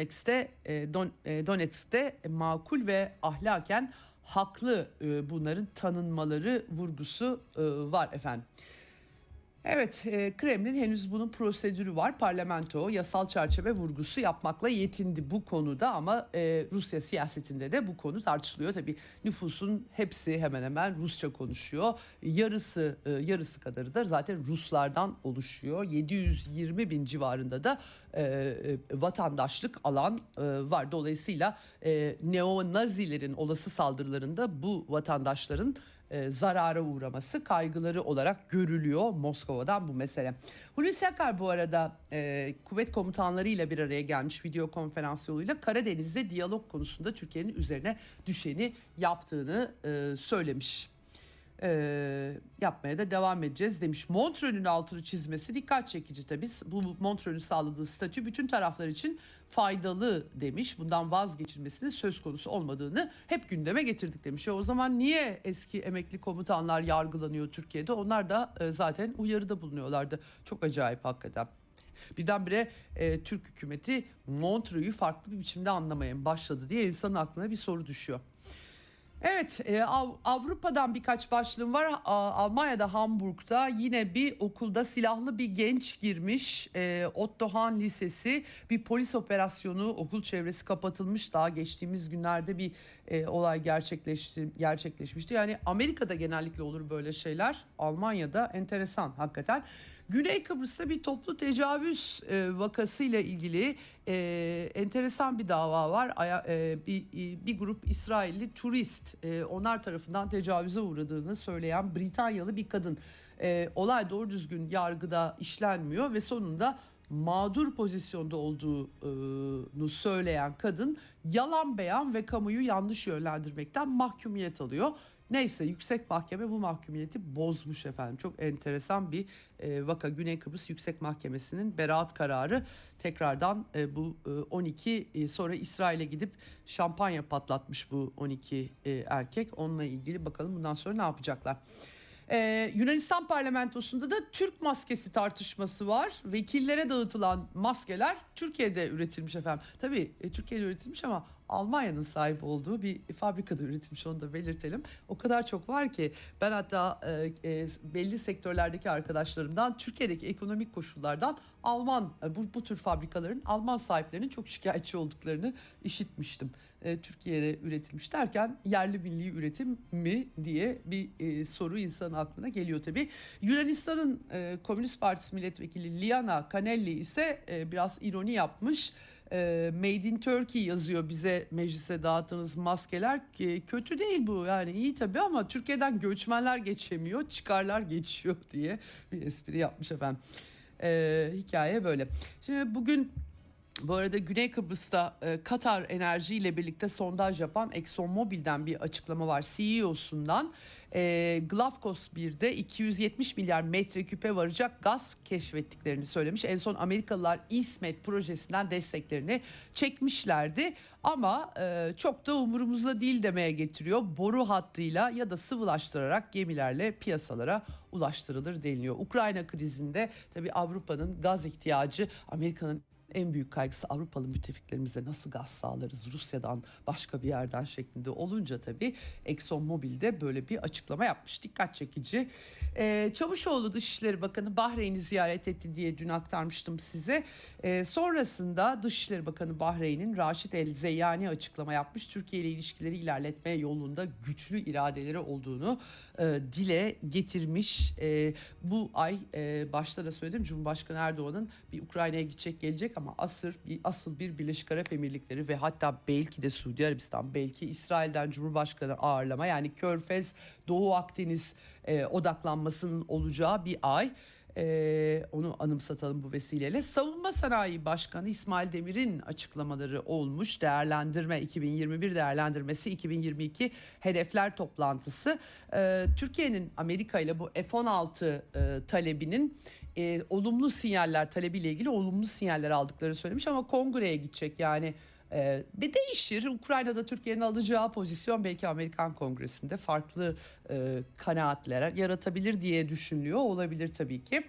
Donetsk'te makul ve ahlaken haklı bunların tanınmaları vurgusu var efendim. Evet, Kremlin henüz bunun prosedürü var. Parlamento yasal çerçeve vurgusu yapmakla yetindi bu konuda ama Rusya siyasetinde de bu konu tartışılıyor. Tabii nüfusun hepsi hemen hemen Rusça konuşuyor. Yarısı kadarı da zaten Ruslardan oluşuyor. 720 bin civarında da vatandaşlık alan var. Dolayısıyla neonazilerin olası saldırılarında bu vatandaşların zarara uğraması kaygıları olarak görülüyor Moskova'dan bu mesele. Hulusi Akar bu arada kuvvet komutanlarıyla bir araya gelmiş video konferans yoluyla, Karadeniz'de diyalog konusunda Türkiye'nin üzerine düşeni yaptığını söylemiş. Yapmaya da devam edeceğiz demiş. Montreux'ün altını çizmesi dikkat çekici tabii. Bu Montreux'ün sağladığı statü bütün taraflar için faydalı demiş. Bundan vazgeçilmesinin söz konusu olmadığını hep gündeme getirdik demiş. O zaman niye eski emekli komutanlar yargılanıyor Türkiye'de? Onlar da zaten uyarıda bulunuyorlardı. Çok acayip hakikaten. Birdenbire Türk hükümeti Montreux'u farklı bir biçimde anlamaya başladı diye insanın aklına bir soru düşüyor. Evet, Avrupa'dan birkaç başlığım var. Almanya'da, Hamburg'da yine bir okulda silahlı bir genç girmiş. Otto Hahn Lisesi, bir polis operasyonu, okul çevresi kapatılmış. Daha geçtiğimiz günlerde bir olay gerçekleşmişti. Yani Amerika'da genellikle olur böyle şeyler. Almanya'da enteresan hakikaten. Güney Kıbrıs'ta bir toplu tecavüz vakasıyla ilgili enteresan bir dava var. Bir grup İsrailli turist onlar tarafından tecavüze uğradığını söyleyen Britanyalı bir kadın. Olay doğru düzgün yargıda işlenmiyor ve sonunda mağdur pozisyonda olduğunu söyleyen kadın yalan beyan ve kamuyu yanlış yönlendirmekten mahkumiyet alıyor. Neyse yüksek mahkeme bu mahkumiyeti bozmuş efendim. Çok enteresan bir vaka. Güney Kıbrıs Yüksek Mahkemesi'nin beraat kararı tekrardan bu 12 sonra İsrail'e gidip şampanya patlatmış bu 12 erkek. Onunla ilgili bakalım bundan sonra ne yapacaklar. Yunanistan parlamentosunda da Türk maskesi tartışması var. Vekillere dağıtılan maskeler Türkiye'de üretilmiş efendim. Tabii Türkiye'de üretilmiş ama Almanya'nın sahip olduğu bir fabrikada üretilmiş, onu da belirtelim. O kadar çok var ki ben hatta belli sektörlerdeki arkadaşlarımdan Türkiye'deki ekonomik koşullardan Alman bu tür fabrikaların Alman sahiplerinin çok şikayetçi olduklarını işitmiştim. Türkiye'de üretilmiş derken yerli milli üretim mi diye bir soru insanın aklına geliyor tabii. Yunanistan'ın Komünist Partisi milletvekili Liana Kanelli ise biraz ironi yapmış. Made in Turkey yazıyor bize meclise dağıttığınız maskeler, kötü değil bu yani iyi tabii ama Türkiye'den göçmenler geçemiyor, çıkarlar geçiyor diye bir espri yapmış efendim. Hikaye böyle. Şimdi bugün bu arada Güney Kıbrıs'ta Katar Enerji ile birlikte sondaj yapan ExxonMobil'den bir açıklama var CEO'sundan. Glafkos 1'de 270 milyar metreküpe varacak gaz keşfettiklerini söylemiş. En son Amerikalılar İsmet projesinden desteklerini çekmişlerdi ama çok da umurumuzda değil demeye getiriyor. Boru hattıyla ya da sıvılaştırarak gemilerle piyasalara ulaştırılır deniliyor. Ukrayna krizinde tabii Avrupa'nın gaz ihtiyacı, Amerika'nın en büyük kaygısı Avrupalı müttefiklerimize nasıl gaz sağlarız Rusya'dan başka bir yerden şeklinde olunca tabii ExxonMobil de böyle bir açıklama yapmış. Dikkat çekici. Çavuşoğlu Dışişleri Bakanı Bahreyn'i ziyaret etti diye dün aktarmıştım size. Sonrasında Dışişleri Bakanı Bahreyn'in Raşid El Zeyani açıklama yapmış. Türkiye ile ilişkileri ilerletme yolunda güçlü iradeleri olduğunu dile getirmiş. Bu ay başta da söyledim Cumhurbaşkanı Erdoğan'ın bir Ukrayna'ya gidecek gelecek ama asıl bir Birleşik Arap Emirlikleri ve hatta belki de Suudi Arabistan, belki İsrail'den Cumhurbaşkanı ağırlama, yani Körfez, Doğu Akdeniz odaklanmasının olacağı bir ay. Onu anımsatalım bu vesileyle. Savunma Sanayi Başkanı İsmail Demir'in açıklamaları olmuş. 2021 değerlendirmesi, 2022 hedefler toplantısı. Türkiye'nin Amerika ile bu F-16 talebinin olumlu sinyaller, talebiyle ilgili olumlu sinyaller aldıkları söylemiş ama kongreye gidecek yani. Bir değişir. Ukrayna'da Türkiye'nin alacağı pozisyon belki Amerikan Kongresi'nde farklı kanaatler yaratabilir diye düşünülüyor. Olabilir tabii ki.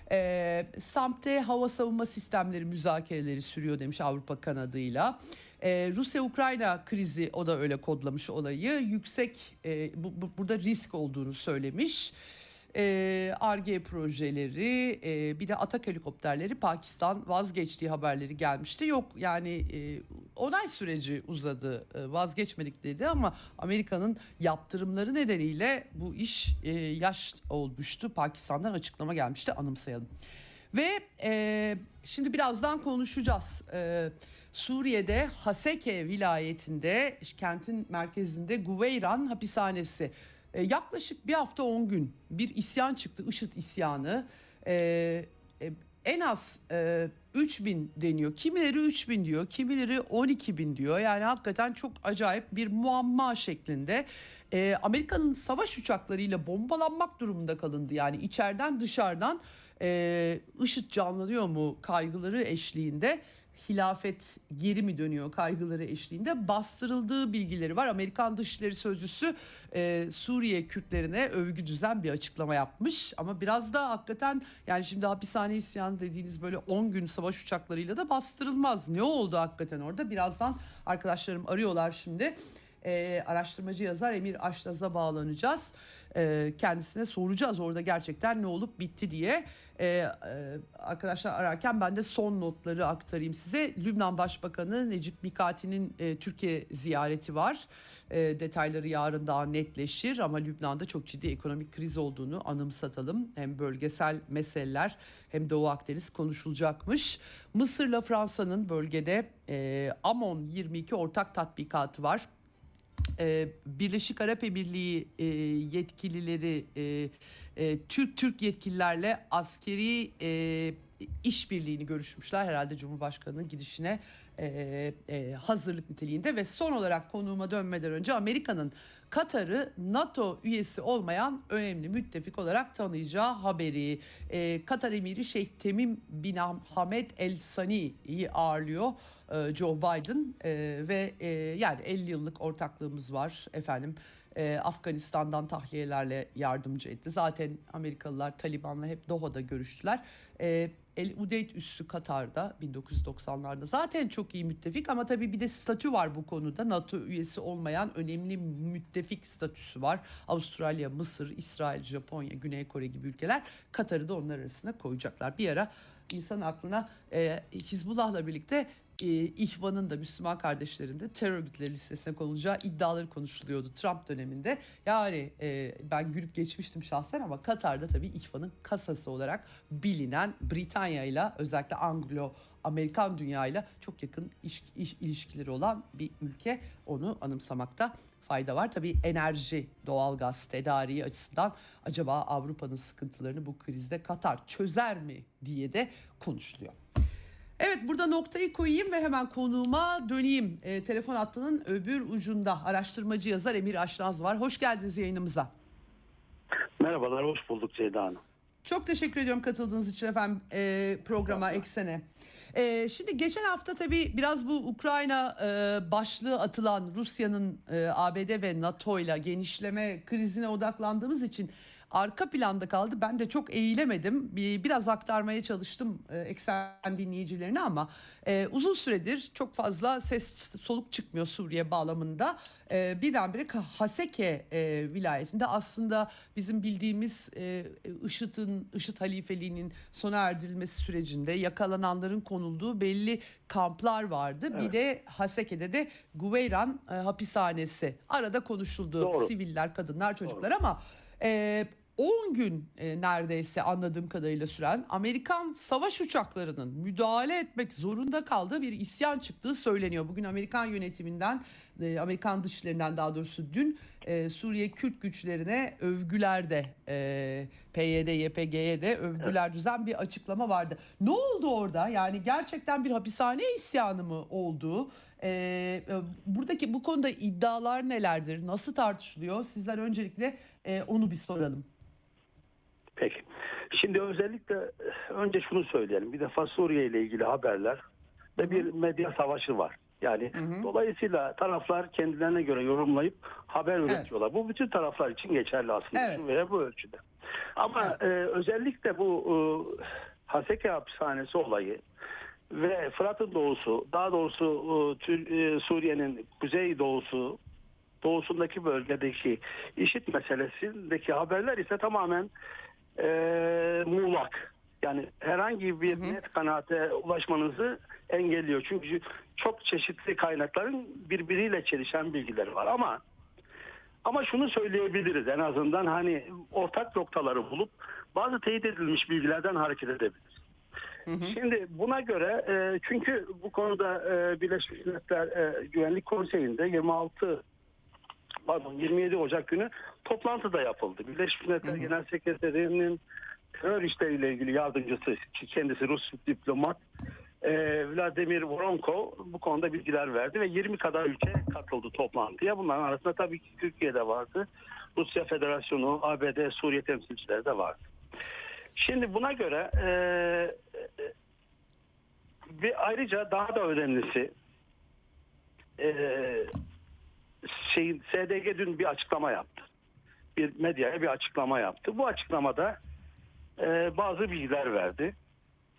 SAMP'te hava savunma sistemleri müzakereleri sürüyor demiş Avrupa kanadıyla. Rusya-Ukrayna krizi, o da öyle kodlamış olayı. Yüksek burada risk olduğunu söylemiş. Ar-Ge projeleri, bir de Atak helikopterleri Pakistan vazgeçtiği haberleri gelmişti. Yok yani onay süreci uzadı, vazgeçmedik dedi ama Amerika'nın yaptırımları nedeniyle bu iş yaş olmuştu. Pakistan'dan açıklama gelmişti, anımsayalım. Ve şimdi birazdan konuşacağız. Suriye'de Haseke vilayetinde, kentin merkezinde Guveyran hapishanesi. Yaklaşık bir hafta 10 gün bir isyan çıktı, IŞİD isyanı. En az 3.000 deniyor. Kimileri 3.000 diyor, kimileri 12.000 diyor. Yani hakikaten çok acayip bir muamma şeklinde. Amerika'nın savaş uçaklarıyla bombalanmak durumunda kalındı. Yani içeriden dışarıdan IŞİD canlanıyor mu kaygıları eşliğinde. Hilafet geri mi dönüyor kaygıları eşliğinde bastırıldığı bilgileri var. Amerikan Dışişleri Sözcüsü Suriye Kürtlerine övgü düzen bir açıklama yapmış. Ama biraz da hakikaten yani şimdi hapishane isyanı dediğiniz böyle 10 gün savaş uçaklarıyla da bastırılmaz. Ne oldu hakikaten orada? Birazdan arkadaşlarım arıyorlar şimdi. araştırmacı yazar Emir Aşnaz'a bağlanacağız. Kendisine soracağız orada gerçekten ne olup bitti diye. Arkadaşlar ararken ben de son notları aktarayım size. Lübnan Başbakanı Necip Mikati'nin Türkiye ziyareti var. Detayları yarın daha netleşir ama Lübnan'da çok ciddi ekonomik kriz olduğunu anımsatalım. Hem bölgesel meseleler hem Doğu Akdeniz konuşulacakmış. Mısır'la Fransa'nın bölgede Amon 22 ortak tatbikatı var. Birleşik Arap Emirliği yetkilileri Türk yetkililerle askeri işbirliğini görüşmüşler. Herhalde Cumhurbaşkanı'nın gidişine hazırlık niteliğinde. Ve son olarak konuğuma dönmeden önce Amerika'nın Katar'ı NATO üyesi olmayan önemli müttefik olarak tanıyacağı haberi. Katar Emiri Şeyh Temim bin Hamed El Sani'yi ağırlıyor Joe Biden ve yani 50 yıllık ortaklığımız var efendim. Afganistan'dan tahliyelerle yardımcı etti. Zaten Amerikalılar Taliban'la hep Doha'da görüştüler. El Udeyd üssü Katar'da 1990'larda zaten çok iyi müttefik ama tabii bir de statü var bu konuda. NATO üyesi olmayan önemli müttefik statüsü var. Avustralya, Mısır, İsrail, Japonya, Güney Kore gibi ülkeler Katar'ı da onlar arasına koyacaklar. Bir ara insan aklına Hizbullah'la birlikte İhvan'ın da Müslüman kardeşlerin de terör örgütleri listesine konulacağı iddiaları konuşuluyordu Trump döneminde. Yani ben gülüp geçmiştim şahsen ama Katar'da tabii İhvan'ın kasası olarak bilinen Britanya ile özellikle Anglo-Amerikan dünyayla çok yakın ilişkileri olan bir ülke. Onu anımsamakta fayda var. Tabii enerji, doğalgaz tedariği açısından acaba Avrupa'nın sıkıntılarını bu krizde Katar çözer mi diye de konuşuluyor. Evet, burada noktayı koyayım ve hemen konuğuma döneyim. Telefon hattının öbür ucunda araştırmacı yazar Emir Aşnaz var. Hoş geldiniz yayınımıza. Merhabalar, hoş bulduk Ceyda Hanım. Çok teşekkür ediyorum katıldığınız için efendim programa, Eksen'e. Şimdi geçen hafta tabii biraz bu Ukrayna başlığı atılan Rusya'nın ABD ve NATO ile genişleme krizine odaklandığımız için arka planda kaldı. Ben de çok eğilemedim. Biraz aktarmaya çalıştım Eksen dinleyicilerine ama uzun süredir çok fazla ses soluk çıkmıyor Suriye bağlamında. Birdenbire Haseke vilayetinde aslında bizim bildiğimiz IŞİD halifeliğinin sona erdirilmesi sürecinde yakalananların konulduğu belli kamplar vardı. Evet. Bir de Haseke'de de Guveyran hapishanesi. Arada konuşuldu. Doğru. Siviller, kadınlar, çocuklar. Doğru. Ama 10 gün neredeyse anladığım kadarıyla süren Amerikan savaş uçaklarının müdahale etmek zorunda kaldığı bir isyan çıktığı söyleniyor. Bugün Amerikan yönetiminden, Amerikan dışişlerinden daha doğrusu dün Suriye Kürt güçlerine övgüler de PYD, YPG'ye de övgüler düzen bir açıklama vardı. Ne oldu orada? Yani gerçekten bir hapishane isyanı mı oldu? Buradaki bu konuda iddialar nelerdir? Nasıl tartışılıyor? Sizler öncelikle onu bir soralım. Peki. Şimdi özellikle önce şunu söyleyelim. Bir defa Suriye ile ilgili haberler ve bir medya savaşı var. Yani dolayısıyla taraflar kendilerine göre yorumlayıp haber üretiyorlar. Bu bütün taraflar için geçerli aslında. Şu veya bu ölçüde. Ama özellikle bu Haseke hapishanesi olayı ve Fırat'ın doğusu, daha doğrusu Suriye'nin kuzey doğusundaki bölgedeki IŞİD meselesindeki haberler ise tamamen muğlak. Yani herhangi bir net kanaate ulaşmanızı engelliyor. Çünkü çok çeşitli kaynakların birbiriyle çelişen bilgileri var. Ama şunu söyleyebiliriz, en azından hani ortak noktaları bulup bazı teyit edilmiş bilgilerden hareket edebiliriz. Şimdi buna göre çünkü bu konuda Birleşmiş Milletler Güvenlik Konseyi'nde 27 Ocak günü toplantı da yapıldı. Birleşmiş Milletler Genel Sekreterinin terör işleriyle ilgili yardımcısı, kendisi Rus diplomat Vladimir Voronko bu konuda bilgiler verdi ve 20 kadar ülke katıldı toplantıya. Bunların arasında tabii ki Türkiye'de vardı. Rusya Federasyonu, ABD, Suriye temsilcileri de vardı. Şimdi buna göre ve ayrıca daha da önemlisi SDG dün bir açıklama yaptı. Bir medyaya bir açıklama yaptı. Bu açıklamada bazı bilgiler verdi.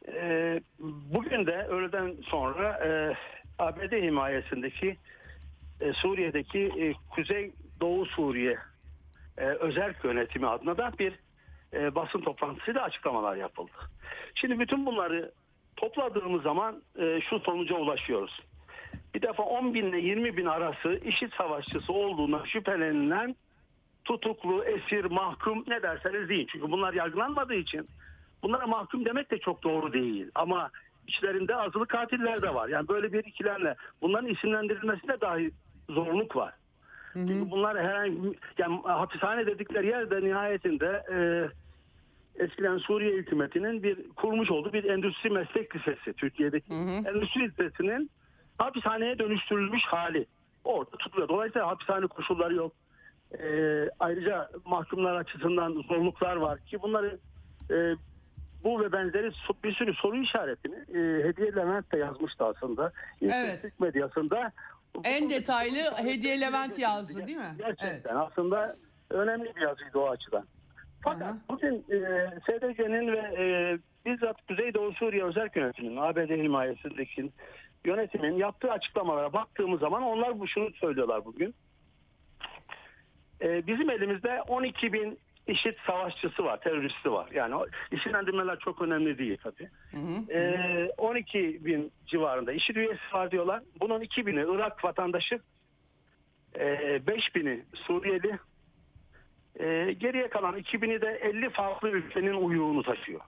Bugün de öğleden sonra ABD himayesindeki Suriye'deki Kuzey Doğu Suriye özerk yönetimi adına da bir basın toplantısıyla açıklamalar yapıldı. Şimdi bütün bunları topladığımız zaman şu sonuca ulaşıyoruz. Bir defa 10 bin ile 20 bin arası IŞİD savaşçısı olduğuna şüphelenilen tutuklu, esir, mahkum ne derseniz deyin. Çünkü bunlar yargılanmadığı için bunlara mahkum demek de çok doğru değil. Ama içlerinde azılı katiller de var. Yani böyle bir ikilemle bunların isimlendirilmesine dahi zorluk var. Çünkü bunlar herhangi yani hapishane dedikleri yerde nihayetinde eskiden Suriye hükümetinin bir kurmuş olduğu bir endüstri meslek lisesi, Türkiye'deki endüstri lisesinin hapishaneye dönüştürülmüş hali. Orada tutuluyor. Dolayısıyla hapishane koşulları yok. Ayrıca mahkumlar açısından zorluklar var ki bunları bu ve benzeri bir sürü soru işaretini Hediye Levent de yazmıştı aslında. Evet. Türk medyasında. En detaylı Hediye Levent yazdı değil mi? Gerçekten aslında önemli bir yazıydı o açıdan. Fakat bugün SDG'nin ve bizzat Kuzeydoğu Suriye Özerk Yönetimi'nin, ABD himayesindeki yönetimin yaptığı açıklamalara baktığımız zaman onlar şunu söylüyorlar bugün. Bizim elimizde 12 bin IŞİD savaşçısı var, teröristi var. Yani isimlendirmeler çok önemli değil tabii. 12 bin civarında IŞİD üyesi var diyorlar. Bunun 2 bini Irak vatandaşı, 5 bini Suriyeli, geriye kalan 2 bini de 50 farklı ülkenin uyuğunu taşıyor.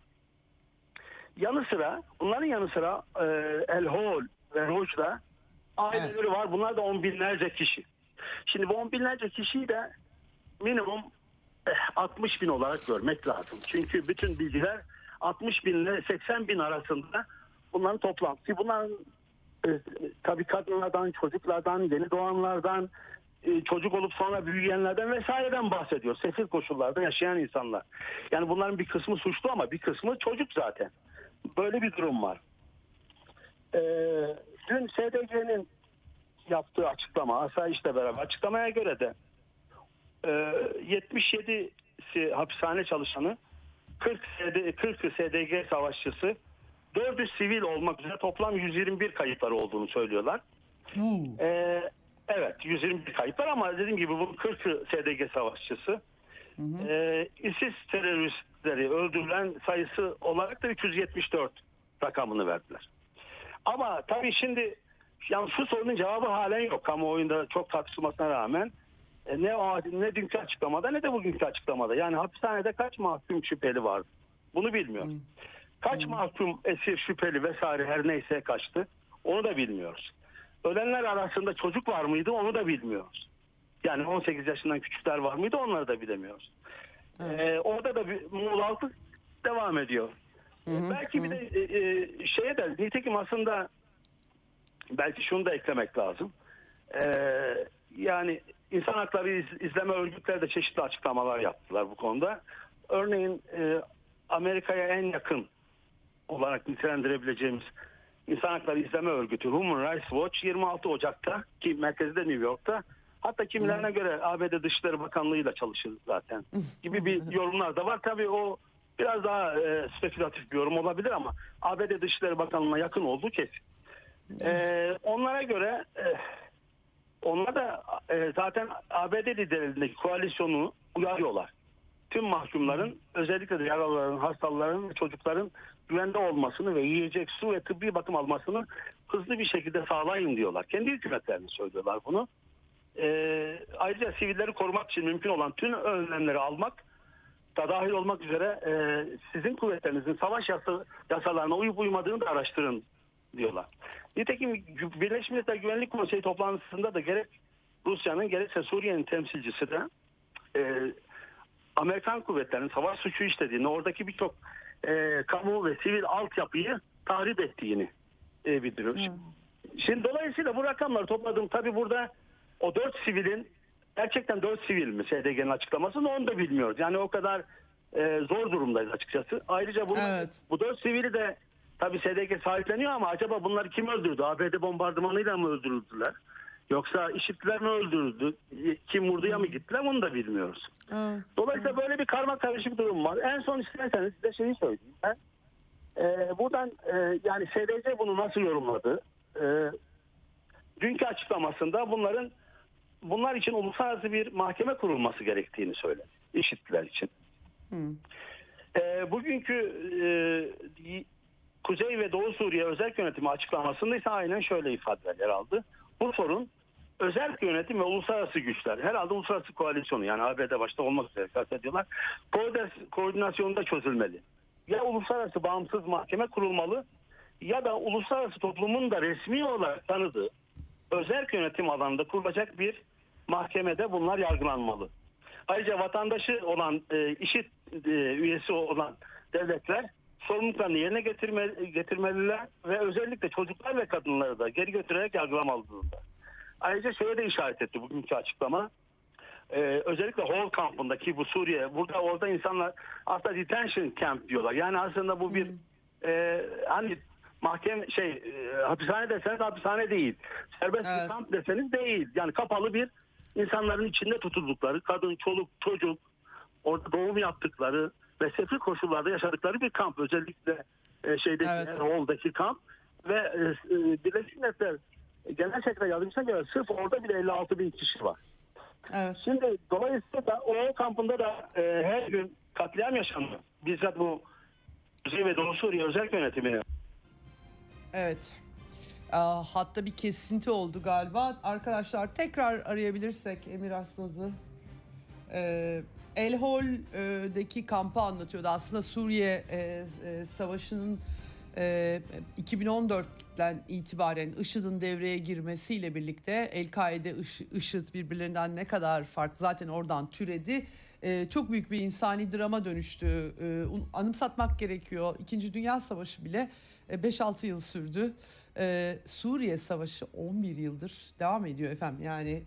Bunların yanı sıra El-Hol ve Roj'da aileleri var. Bunlar da 10 binlerce kişi. Şimdi bu 10 binlerce kişiyi de minimum 60 bin olarak görmek lazım. Çünkü bütün bilgiler 60 bin ile 80 bin arasında bunların toplantısı. Bunların tabii kadınlardan, çocuklardan, yeni doğanlardan, çocuk olup sonra büyüyenlerden vesaireden bahsediyor. Sefil koşullarda yaşayan insanlar. Yani bunların bir kısmı suçlu ama bir kısmı çocuk zaten. Böyle bir durum var. Dün SDG'nin yaptığı açıklama, Asayiş'le beraber açıklamaya göre de 77'si hapishane çalışanı, 40 SDG savaşçısı, 4'ü sivil olmak üzere toplam 121 kayıpları olduğunu söylüyorlar. Evet, 121 kayıp var ama dediğim gibi bu 40 SDG savaşçısı. ISIS teröristleri öldürülen sayısı olarak da 374 rakamını verdiler. Ama tabii şimdi yani şu sorunun cevabı halen yok. Kamuoyunda çok tartışılmasına rağmen ne dünkü açıklamada ne de bugünkü açıklamada. Yani hapishanede kaç mahkum şüpheli vardı? Bunu bilmiyoruz. Kaç mahkum esir şüpheli vesaire her neyse kaçtı? Onu da bilmiyoruz. Ölenler arasında çocuk var mıydı? Onu da bilmiyoruz. Yani 18 yaşından küçükler var mıydı? Onları da bilemiyoruz. Orada da bir muğlaklık devam ediyor. Belki bir de şeye de nitekim aslında belki şunu da eklemek lazım. Yani insan hakları izleme örgütleri de çeşitli açıklamalar yaptılar bu konuda. Örneğin Amerika'ya en yakın olarak nitelendirebileceğimiz İnsan Hakları İzleme Örgütü Human Rights Watch 26 Ocak'ta ki merkezi de New York'ta, hatta kimilerine göre ABD Dışişleri Bakanlığı'yla çalışır zaten gibi bir yorumlar da var. Tabii o biraz daha spekülatif bir yorum olabilir ama ABD Dışişleri Bakanlığı'na yakın olduğu kesin. Onlara göre onlar da zaten ABD liderliğindeki koalisyonu uyarıyorlar. Tüm mahkumların, özellikle de yaralıların, hastaların ve çocukların güvende olmasını ve yiyecek, su ve tıbbi bakım almasını hızlı bir şekilde sağlayın diyorlar. Kendi hükümetlerini söylüyorlar bunu. Ayrıca sivilleri korumak için mümkün olan tüm önlemleri almak da dahil olmak üzere sizin kuvvetlerinizin savaş yasalarına uyup uymadığını da araştırın diyorlar. Nitekim Birleşmiş Milletler Güvenlik Konseyi toplantısında da gerek Rusya'nın gerekse Suriye'nin temsilcisi de Amerikan kuvvetlerinin savaş suçu işlediğini, oradaki birçok kamu ve sivil altyapıyı tahrip ettiğini bildiriyor. Şimdi dolayısıyla bu rakamları topladım. Tabii burada o 4 sivilin gerçekten 4 sivil mi SDG'nin açıklamasını onu da bilmiyoruz. Yani o kadar zor durumdayız açıkçası. Ayrıca bu 4 sivili de tabii SDG sahipleniyor ama acaba bunları kim öldürdü? ABD bombardımanıyla mı öldürüldüler? Yoksa IŞİD'ler mi öldürüldü? Kim vurduya mı gittiler? Onu da bilmiyoruz. Dolayısıyla böyle bir karma karışık durum var. En son isterseniz size şeyi söyleyeyim. Ben buradan yani SDG bunu nasıl yorumladı? dünkü açıklamasında bunlar için uluslararası bir mahkeme kurulması gerektiğini söyledi. IŞİD'liler için. Bugünkü Kuzey ve Doğu Suriye Özerk Yönetimi açıklamasında ise aynen şöyle ifadeler aldı. Bu sorun özerk yönetim ve uluslararası güçler, herhalde uluslararası koalisyonu, yani ABD başta olmak üzere kastediyorlar, koordinasyonunda çözülmeli. Ya uluslararası bağımsız mahkeme kurulmalı ya da uluslararası toplumun da resmi olarak tanıdığı özerk yönetim alanında kurulacak bir mahkemede bunlar yargılanmalı. Ayrıca vatandaşı olan IŞİD üyesi olan devletler sorumluluklarını yerine getirmeliler ve özellikle çocuklar ve kadınları da geri götürerek yargılamalıdırlar. Ayrıca şöyle de işaret etti bugünkü açıklama. Özellikle Hol kampındaki bu Suriye, orada insanlar aslında detention camp diyorlar. Yani aslında bu bir hani mahkeme hapishane deseniz hapishane değil. Serbest bir kamp deseniz değil. Yani kapalı bir, insanların içinde tutuldukları, kadın, çoluk, çocuk, orada doğum yaptıkları ve sefil koşullarda yaşadıkları bir kamp. Özellikle Hol'daki kamp ve Birleşmiş Milletler Genel Sekreter Yardımcısına göre sırf orada bile 56 bin kişi var. Evet. Şimdi dolayısıyla o kampında da her gün katliam yaşanıyor. Bizzat bu Kuzey ve Doğu Suriye Özerk Yönetimi. Evet. Hatta bir kesinti oldu galiba. Arkadaşlar tekrar arayabilirsek Emir Asnaz'ı. El Hol'deki kampı anlatıyordu. Aslında Suriye Savaşı'nın 2014'ten itibaren IŞİD'in devreye girmesiyle birlikte El-Kaide, IŞİD birbirlerinden ne kadar farklı, zaten oradan türedi. Çok büyük bir insani drama dönüştü. Anımsatmak gerekiyor. İkinci Dünya Savaşı bile 5-6 yıl sürdü. Suriye Savaşı 11 yıldır devam ediyor efendim. Yani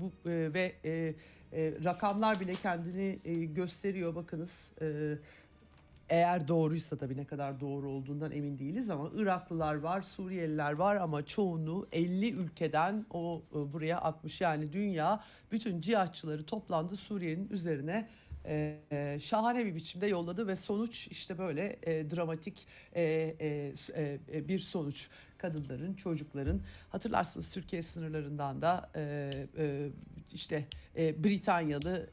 rakamlar bile kendini gösteriyor. Bakınız. Eğer doğruysa, tabii ne kadar doğru olduğundan emin değiliz ama Iraklılar var, Suriyeliler var ama çoğunluğu 50 ülkeden buraya akmış. Yani dünya bütün cihatçıları toplandı, Suriye'nin üzerine şahane bir biçimde yolladı ve sonuç işte böyle dramatik bir sonuç. Kadınların, çocukların, hatırlarsınız Türkiye sınırlarından da Britanyalı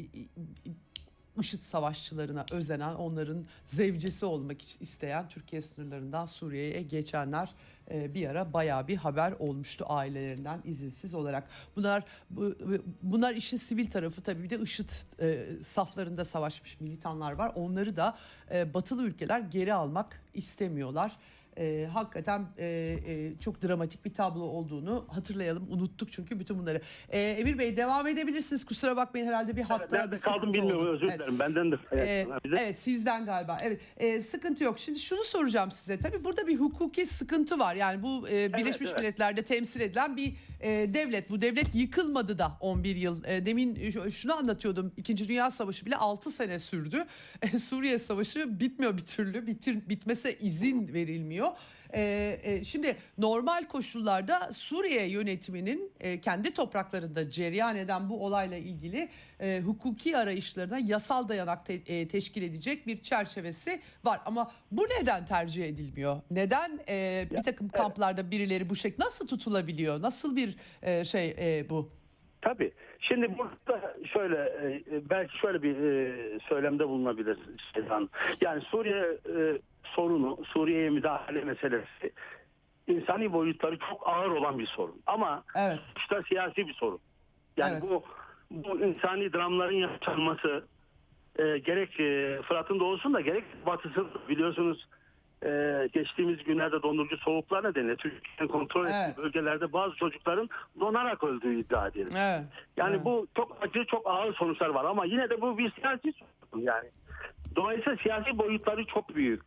IŞİD savaşçılarına özenen, onların zevcesi olmak isteyen Türkiye sınırlarından Suriye'ye geçenler bir ara bayağı bir haber olmuştu ailelerinden izinsiz olarak. Bunlar işin sivil tarafı, tabii bir de IŞİD saflarında savaşmış militanlar var. Onları da batılı ülkeler geri almak istemiyorlar. Hakikaten çok dramatik bir tablo olduğunu hatırlayalım. Unuttuk çünkü bütün bunları. Emir Bey devam edebilirsiniz. Kusura bakmayın, herhalde bir hatta nerede kaldım bilmiyorum, özür dilerim. Benden de. Evet, sizden galiba. Evet, sıkıntı yok. Şimdi şunu soracağım size. Tabii burada bir hukuki sıkıntı var. Yani bu Birleşmiş Milletler'de temsil edilen bir devlet. Bu devlet yıkılmadı da 11 yıl. Demin şunu anlatıyordum. İkinci Dünya Savaşı bile 6 sene sürdü. Suriye Savaşı bitmiyor bir türlü. Bitmese izin verilmiyor. Şimdi normal koşullarda Suriye yönetiminin kendi topraklarında cereyan eden bu olayla ilgili hukuki arayışlarına yasal dayanak teşkil edecek bir çerçevesi var. Ama bu neden tercih edilmiyor? Neden bir takım kamplarda birileri bu şekilde nasıl tutulabiliyor? Nasıl bir bu? Tabii. Şimdi burada belki şöyle bir söylemde bulunabilir. Yani Suriye sorunu, Suriye'ye müdahale meselesi insani boyutları çok ağır olan bir sorun. Ama işte siyasi bir sorun. Yani bu insani dramların yaşanması gerek Fırat'ın doğusunda gerek batısında, biliyorsunuz geçtiğimiz günlerde dondurucu soğuklar nedeniyle Türkiye'nin kontrol ettiği bölgelerde bazı çocukların donarak öldüğü iddia edilir. Yani bu çok acı, çok ağır sonuçlar var ama yine de bu bir siyasi sorun yani. Dolayısıyla siyasi boyutları çok büyük.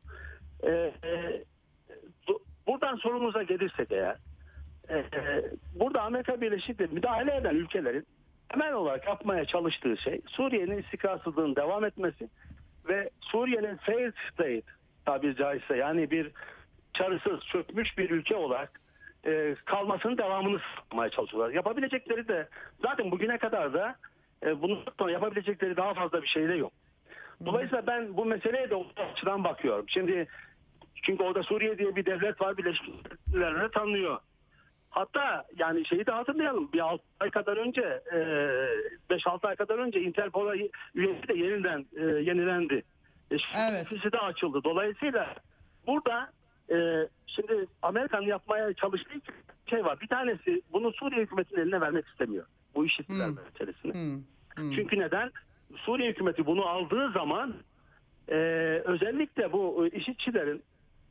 Buradan sorumuza gelirsek eğer, burada Amerika Birleşik Devletleri müdahale eden ülkelerin temel olarak yapmaya çalıştığı şey Suriye'nin istikrarsızlığının devam etmesi ve Suriye'nin failed state tabiri caizse, yani bir çarısız, çökmüş bir ülke olarak kalmasının devamını sağlamaya çalışıyorlar. Yapabilecekleri de zaten bugüne kadar da bunun sonra yapabilecekleri daha fazla bir şey de yok. Dolayısıyla ben bu meseleye de o açıdan bakıyorum. Şimdi çünkü orada Suriye diye bir devlet var, Birleşmiş Milletler'e tanınıyor. Hatta yani şeyi de hatırlayalım. Bir 6 ay kadar önce 5-6 ay kadar önce Interpol'a üyesi de yenilendi. Evet. Ofisi de açıldı. Dolayısıyla burada şimdi Amerika'nın yapmaya çalıştığı iki şey var. Bir tanesi bunu Suriye hükümetinin eline vermek istemiyor. Bu IŞİD'ler meselesini. Çünkü neden? Suriye hükümeti bunu aldığı zaman özellikle bu IŞİD'çilerin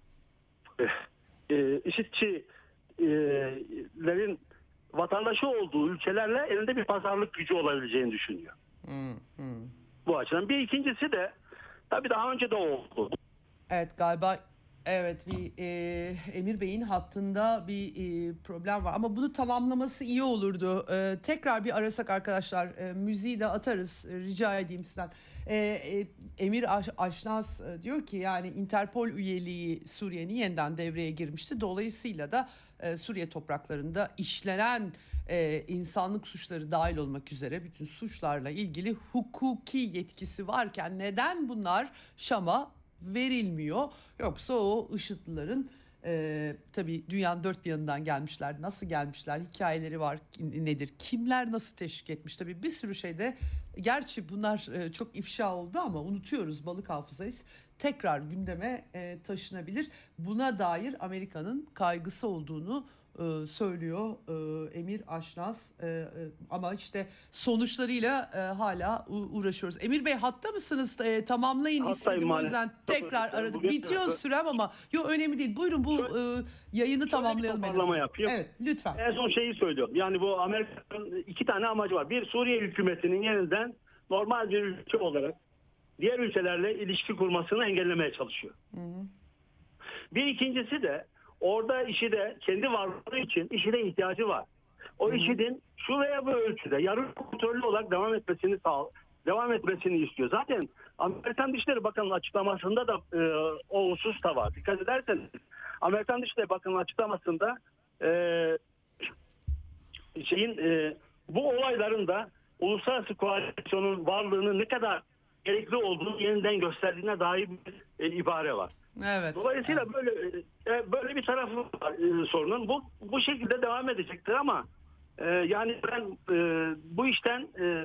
IŞİD'çilerin vatandaşı olduğu ülkelerle elinde bir pazarlık gücü olabileceğini düşünüyor. Bu açıdan. Bir ikincisi de tabii daha önce de oldu. Evet galiba bir Emir Bey'in hattında bir problem var ama bunu tamamlaması iyi olurdu. Tekrar bir arasak arkadaşlar, müziği de atarız, rica edeyim sizden. Emir Aşnaz diyor ki yani Interpol üyeliği Suriye'nin yeniden devreye girmişti. Dolayısıyla da Suriye topraklarında işlenen insanlık suçları dahil olmak üzere bütün suçlarla ilgili hukuki yetkisi varken neden bunlar Şam'a verilmiyor? Yoksa o IŞİD'lilerin tabii dünyanın dört bir yanından gelmişler. Nasıl gelmişler? Hikayeleri var nedir? Kimler nasıl teşvik etmiş? Tabii bir sürü şeyde gerçi bunlar çok ifşa oldu ama unutuyoruz, balık hafızayız. Tekrar gündeme taşınabilir. Buna dair Amerika'nın kaygısı olduğunu söylüyor Emir Aşnaz. Ama işte sonuçlarıyla hala uğraşıyoruz. Emir Bey hatta mısınız? Tamamlayın istedim, o yüzden tekrar aradık. Bitiyor sürem ama önemli değil. Buyurun bu yayını tamamlayalım. Evet lütfen. En son şeyi söylüyorum. Yani bu Amerika'nın iki tane amacı var. Bir, Suriye hükümetinin yeniden normal bir ülke olarak diğer ülkelerle ilişki kurmasını engellemeye çalışıyor. Bir ikincisi de orada IŞİD'e kendi varlığı için IŞİD'e ihtiyacı var. O IŞİD'in şu veya bu ölçüde yarı kontrollü olarak devam etmesini istiyor. Zaten Amerikan Dışişleri Bakanı'nın açıklamasında da o husus da var. Dikkat ederseniz Amerikan Dışişleri Bakanı'nın açıklamasında bu olayların da uluslararası koalisyonun varlığını ne kadar gerekli olduğunu yeniden gösterdiğine dair bir ibare var. Evet. Dolayısıyla böyle bir tarafı var sorunun. Bu şekilde devam edecektir ama yani ben bu işten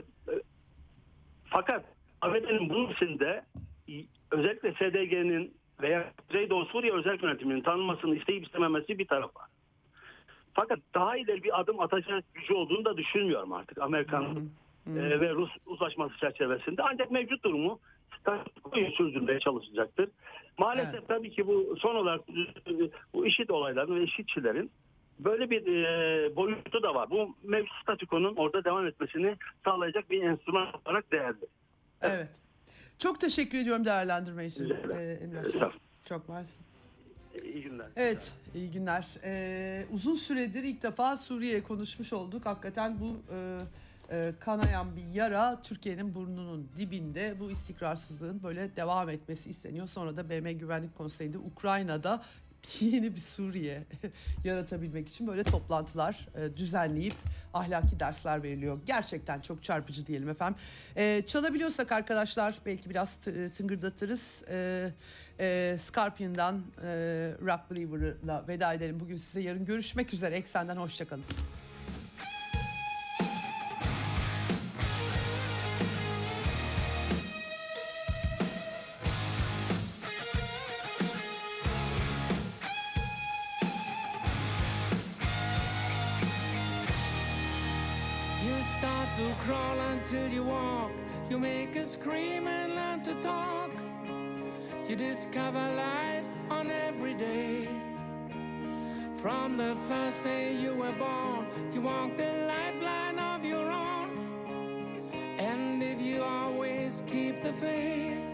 fakat ABD'nin bunun içinde özellikle SDG'nin veya Kuzeydoğu Suriye Özel Yönetimi'nin tanınmasını isteyip istememesi bir tarafa. Fakat daha ileri bir adım atacak gücü olduğunu da düşünmüyorum artık Amerika'nın ve Rus uzlaşması çerçevesinde. Ancak mevcut durumu sürdürmeye çalışacaktır. Maalesef tabii ki bu son olarak bu IŞİD olaylarının ve IŞİD'çilerin böyle bir boyutu da var. Bu mevcut statükonun orada devam etmesini sağlayacak bir enstrüman olarak değerli. Evet. Çok teşekkür ediyorum değerlendirme için. Emre. Çok mersi. İyi günler. Evet, iyi günler. Uzun süredir ilk defa Suriye konuşmuş olduk. Hakikaten bu kanayan bir yara Türkiye'nin burnunun dibinde. Bu istikrarsızlığın böyle devam etmesi isteniyor. Sonra da BM Güvenlik Konseyi'nde Ukrayna'da yeni bir Suriye yaratabilmek için böyle toplantılar düzenleyip ahlaki dersler veriliyor. Gerçekten çok çarpıcı diyelim efendim. Çalabiliyorsak arkadaşlar belki biraz tıngırdatırız. Scorpion'dan Rock Believer'la veda edelim bugün size. Yarın görüşmek üzere. Eksen'den hoşçakalın. To crawl until you walk, you make a scream and learn to talk. You discover life on every day. From the first day you were born, you walk the lifeline of your own. And if you always keep the faith,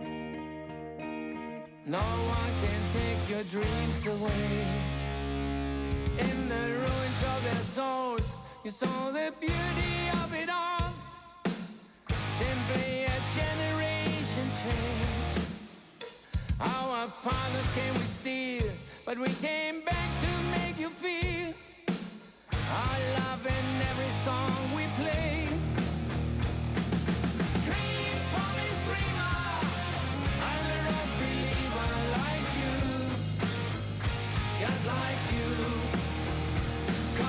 no one can take your dreams away. In the ruins of their souls, you saw the beauty of it all. Simply a generation change. Our fathers came with steel, but we came back to make you feel our love in every song we play. Scream for me, screamer, I'm a rock believer like you, just like you.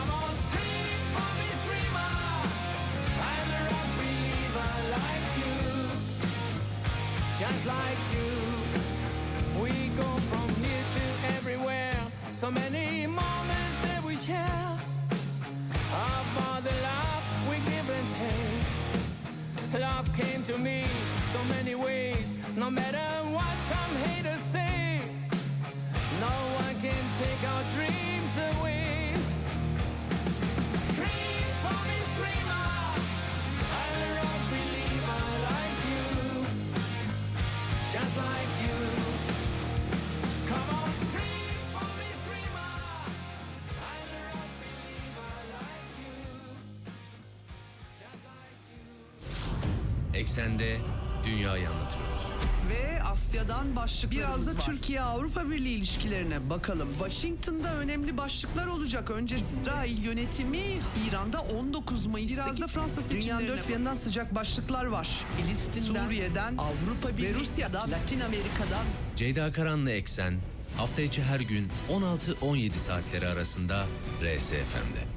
So many moments that we share, about the love we give and take. Love came to me so many ways, no matter what some haters say. No one can take our dreams away. Scream for me, screamer, I'm a rock believer like you, just like you. Come on, scream for me, screamer, I'm a rock believer like you, just like you. Eksende dünyayı anlatıyoruz. Ve Asya'dan başlıklarımız Biraz da var. Türkiye-Avrupa Birliği ilişkilerine bakalım. Washington'da önemli başlıklar olacak. Önce İsrail yönetimi İran'da 19 Mayıs'taki Biraz da Fransa dünyanın seçimlerine dört bir yanından sıcak başlıklar var. Filistin'den, Suriye'den, Avrupa Birliği ve Rusya'dan, Latin Amerika'dan. Ceyda Karan'la Eksen hafta içi her gün 16-17 saatleri arasında RSFM'de.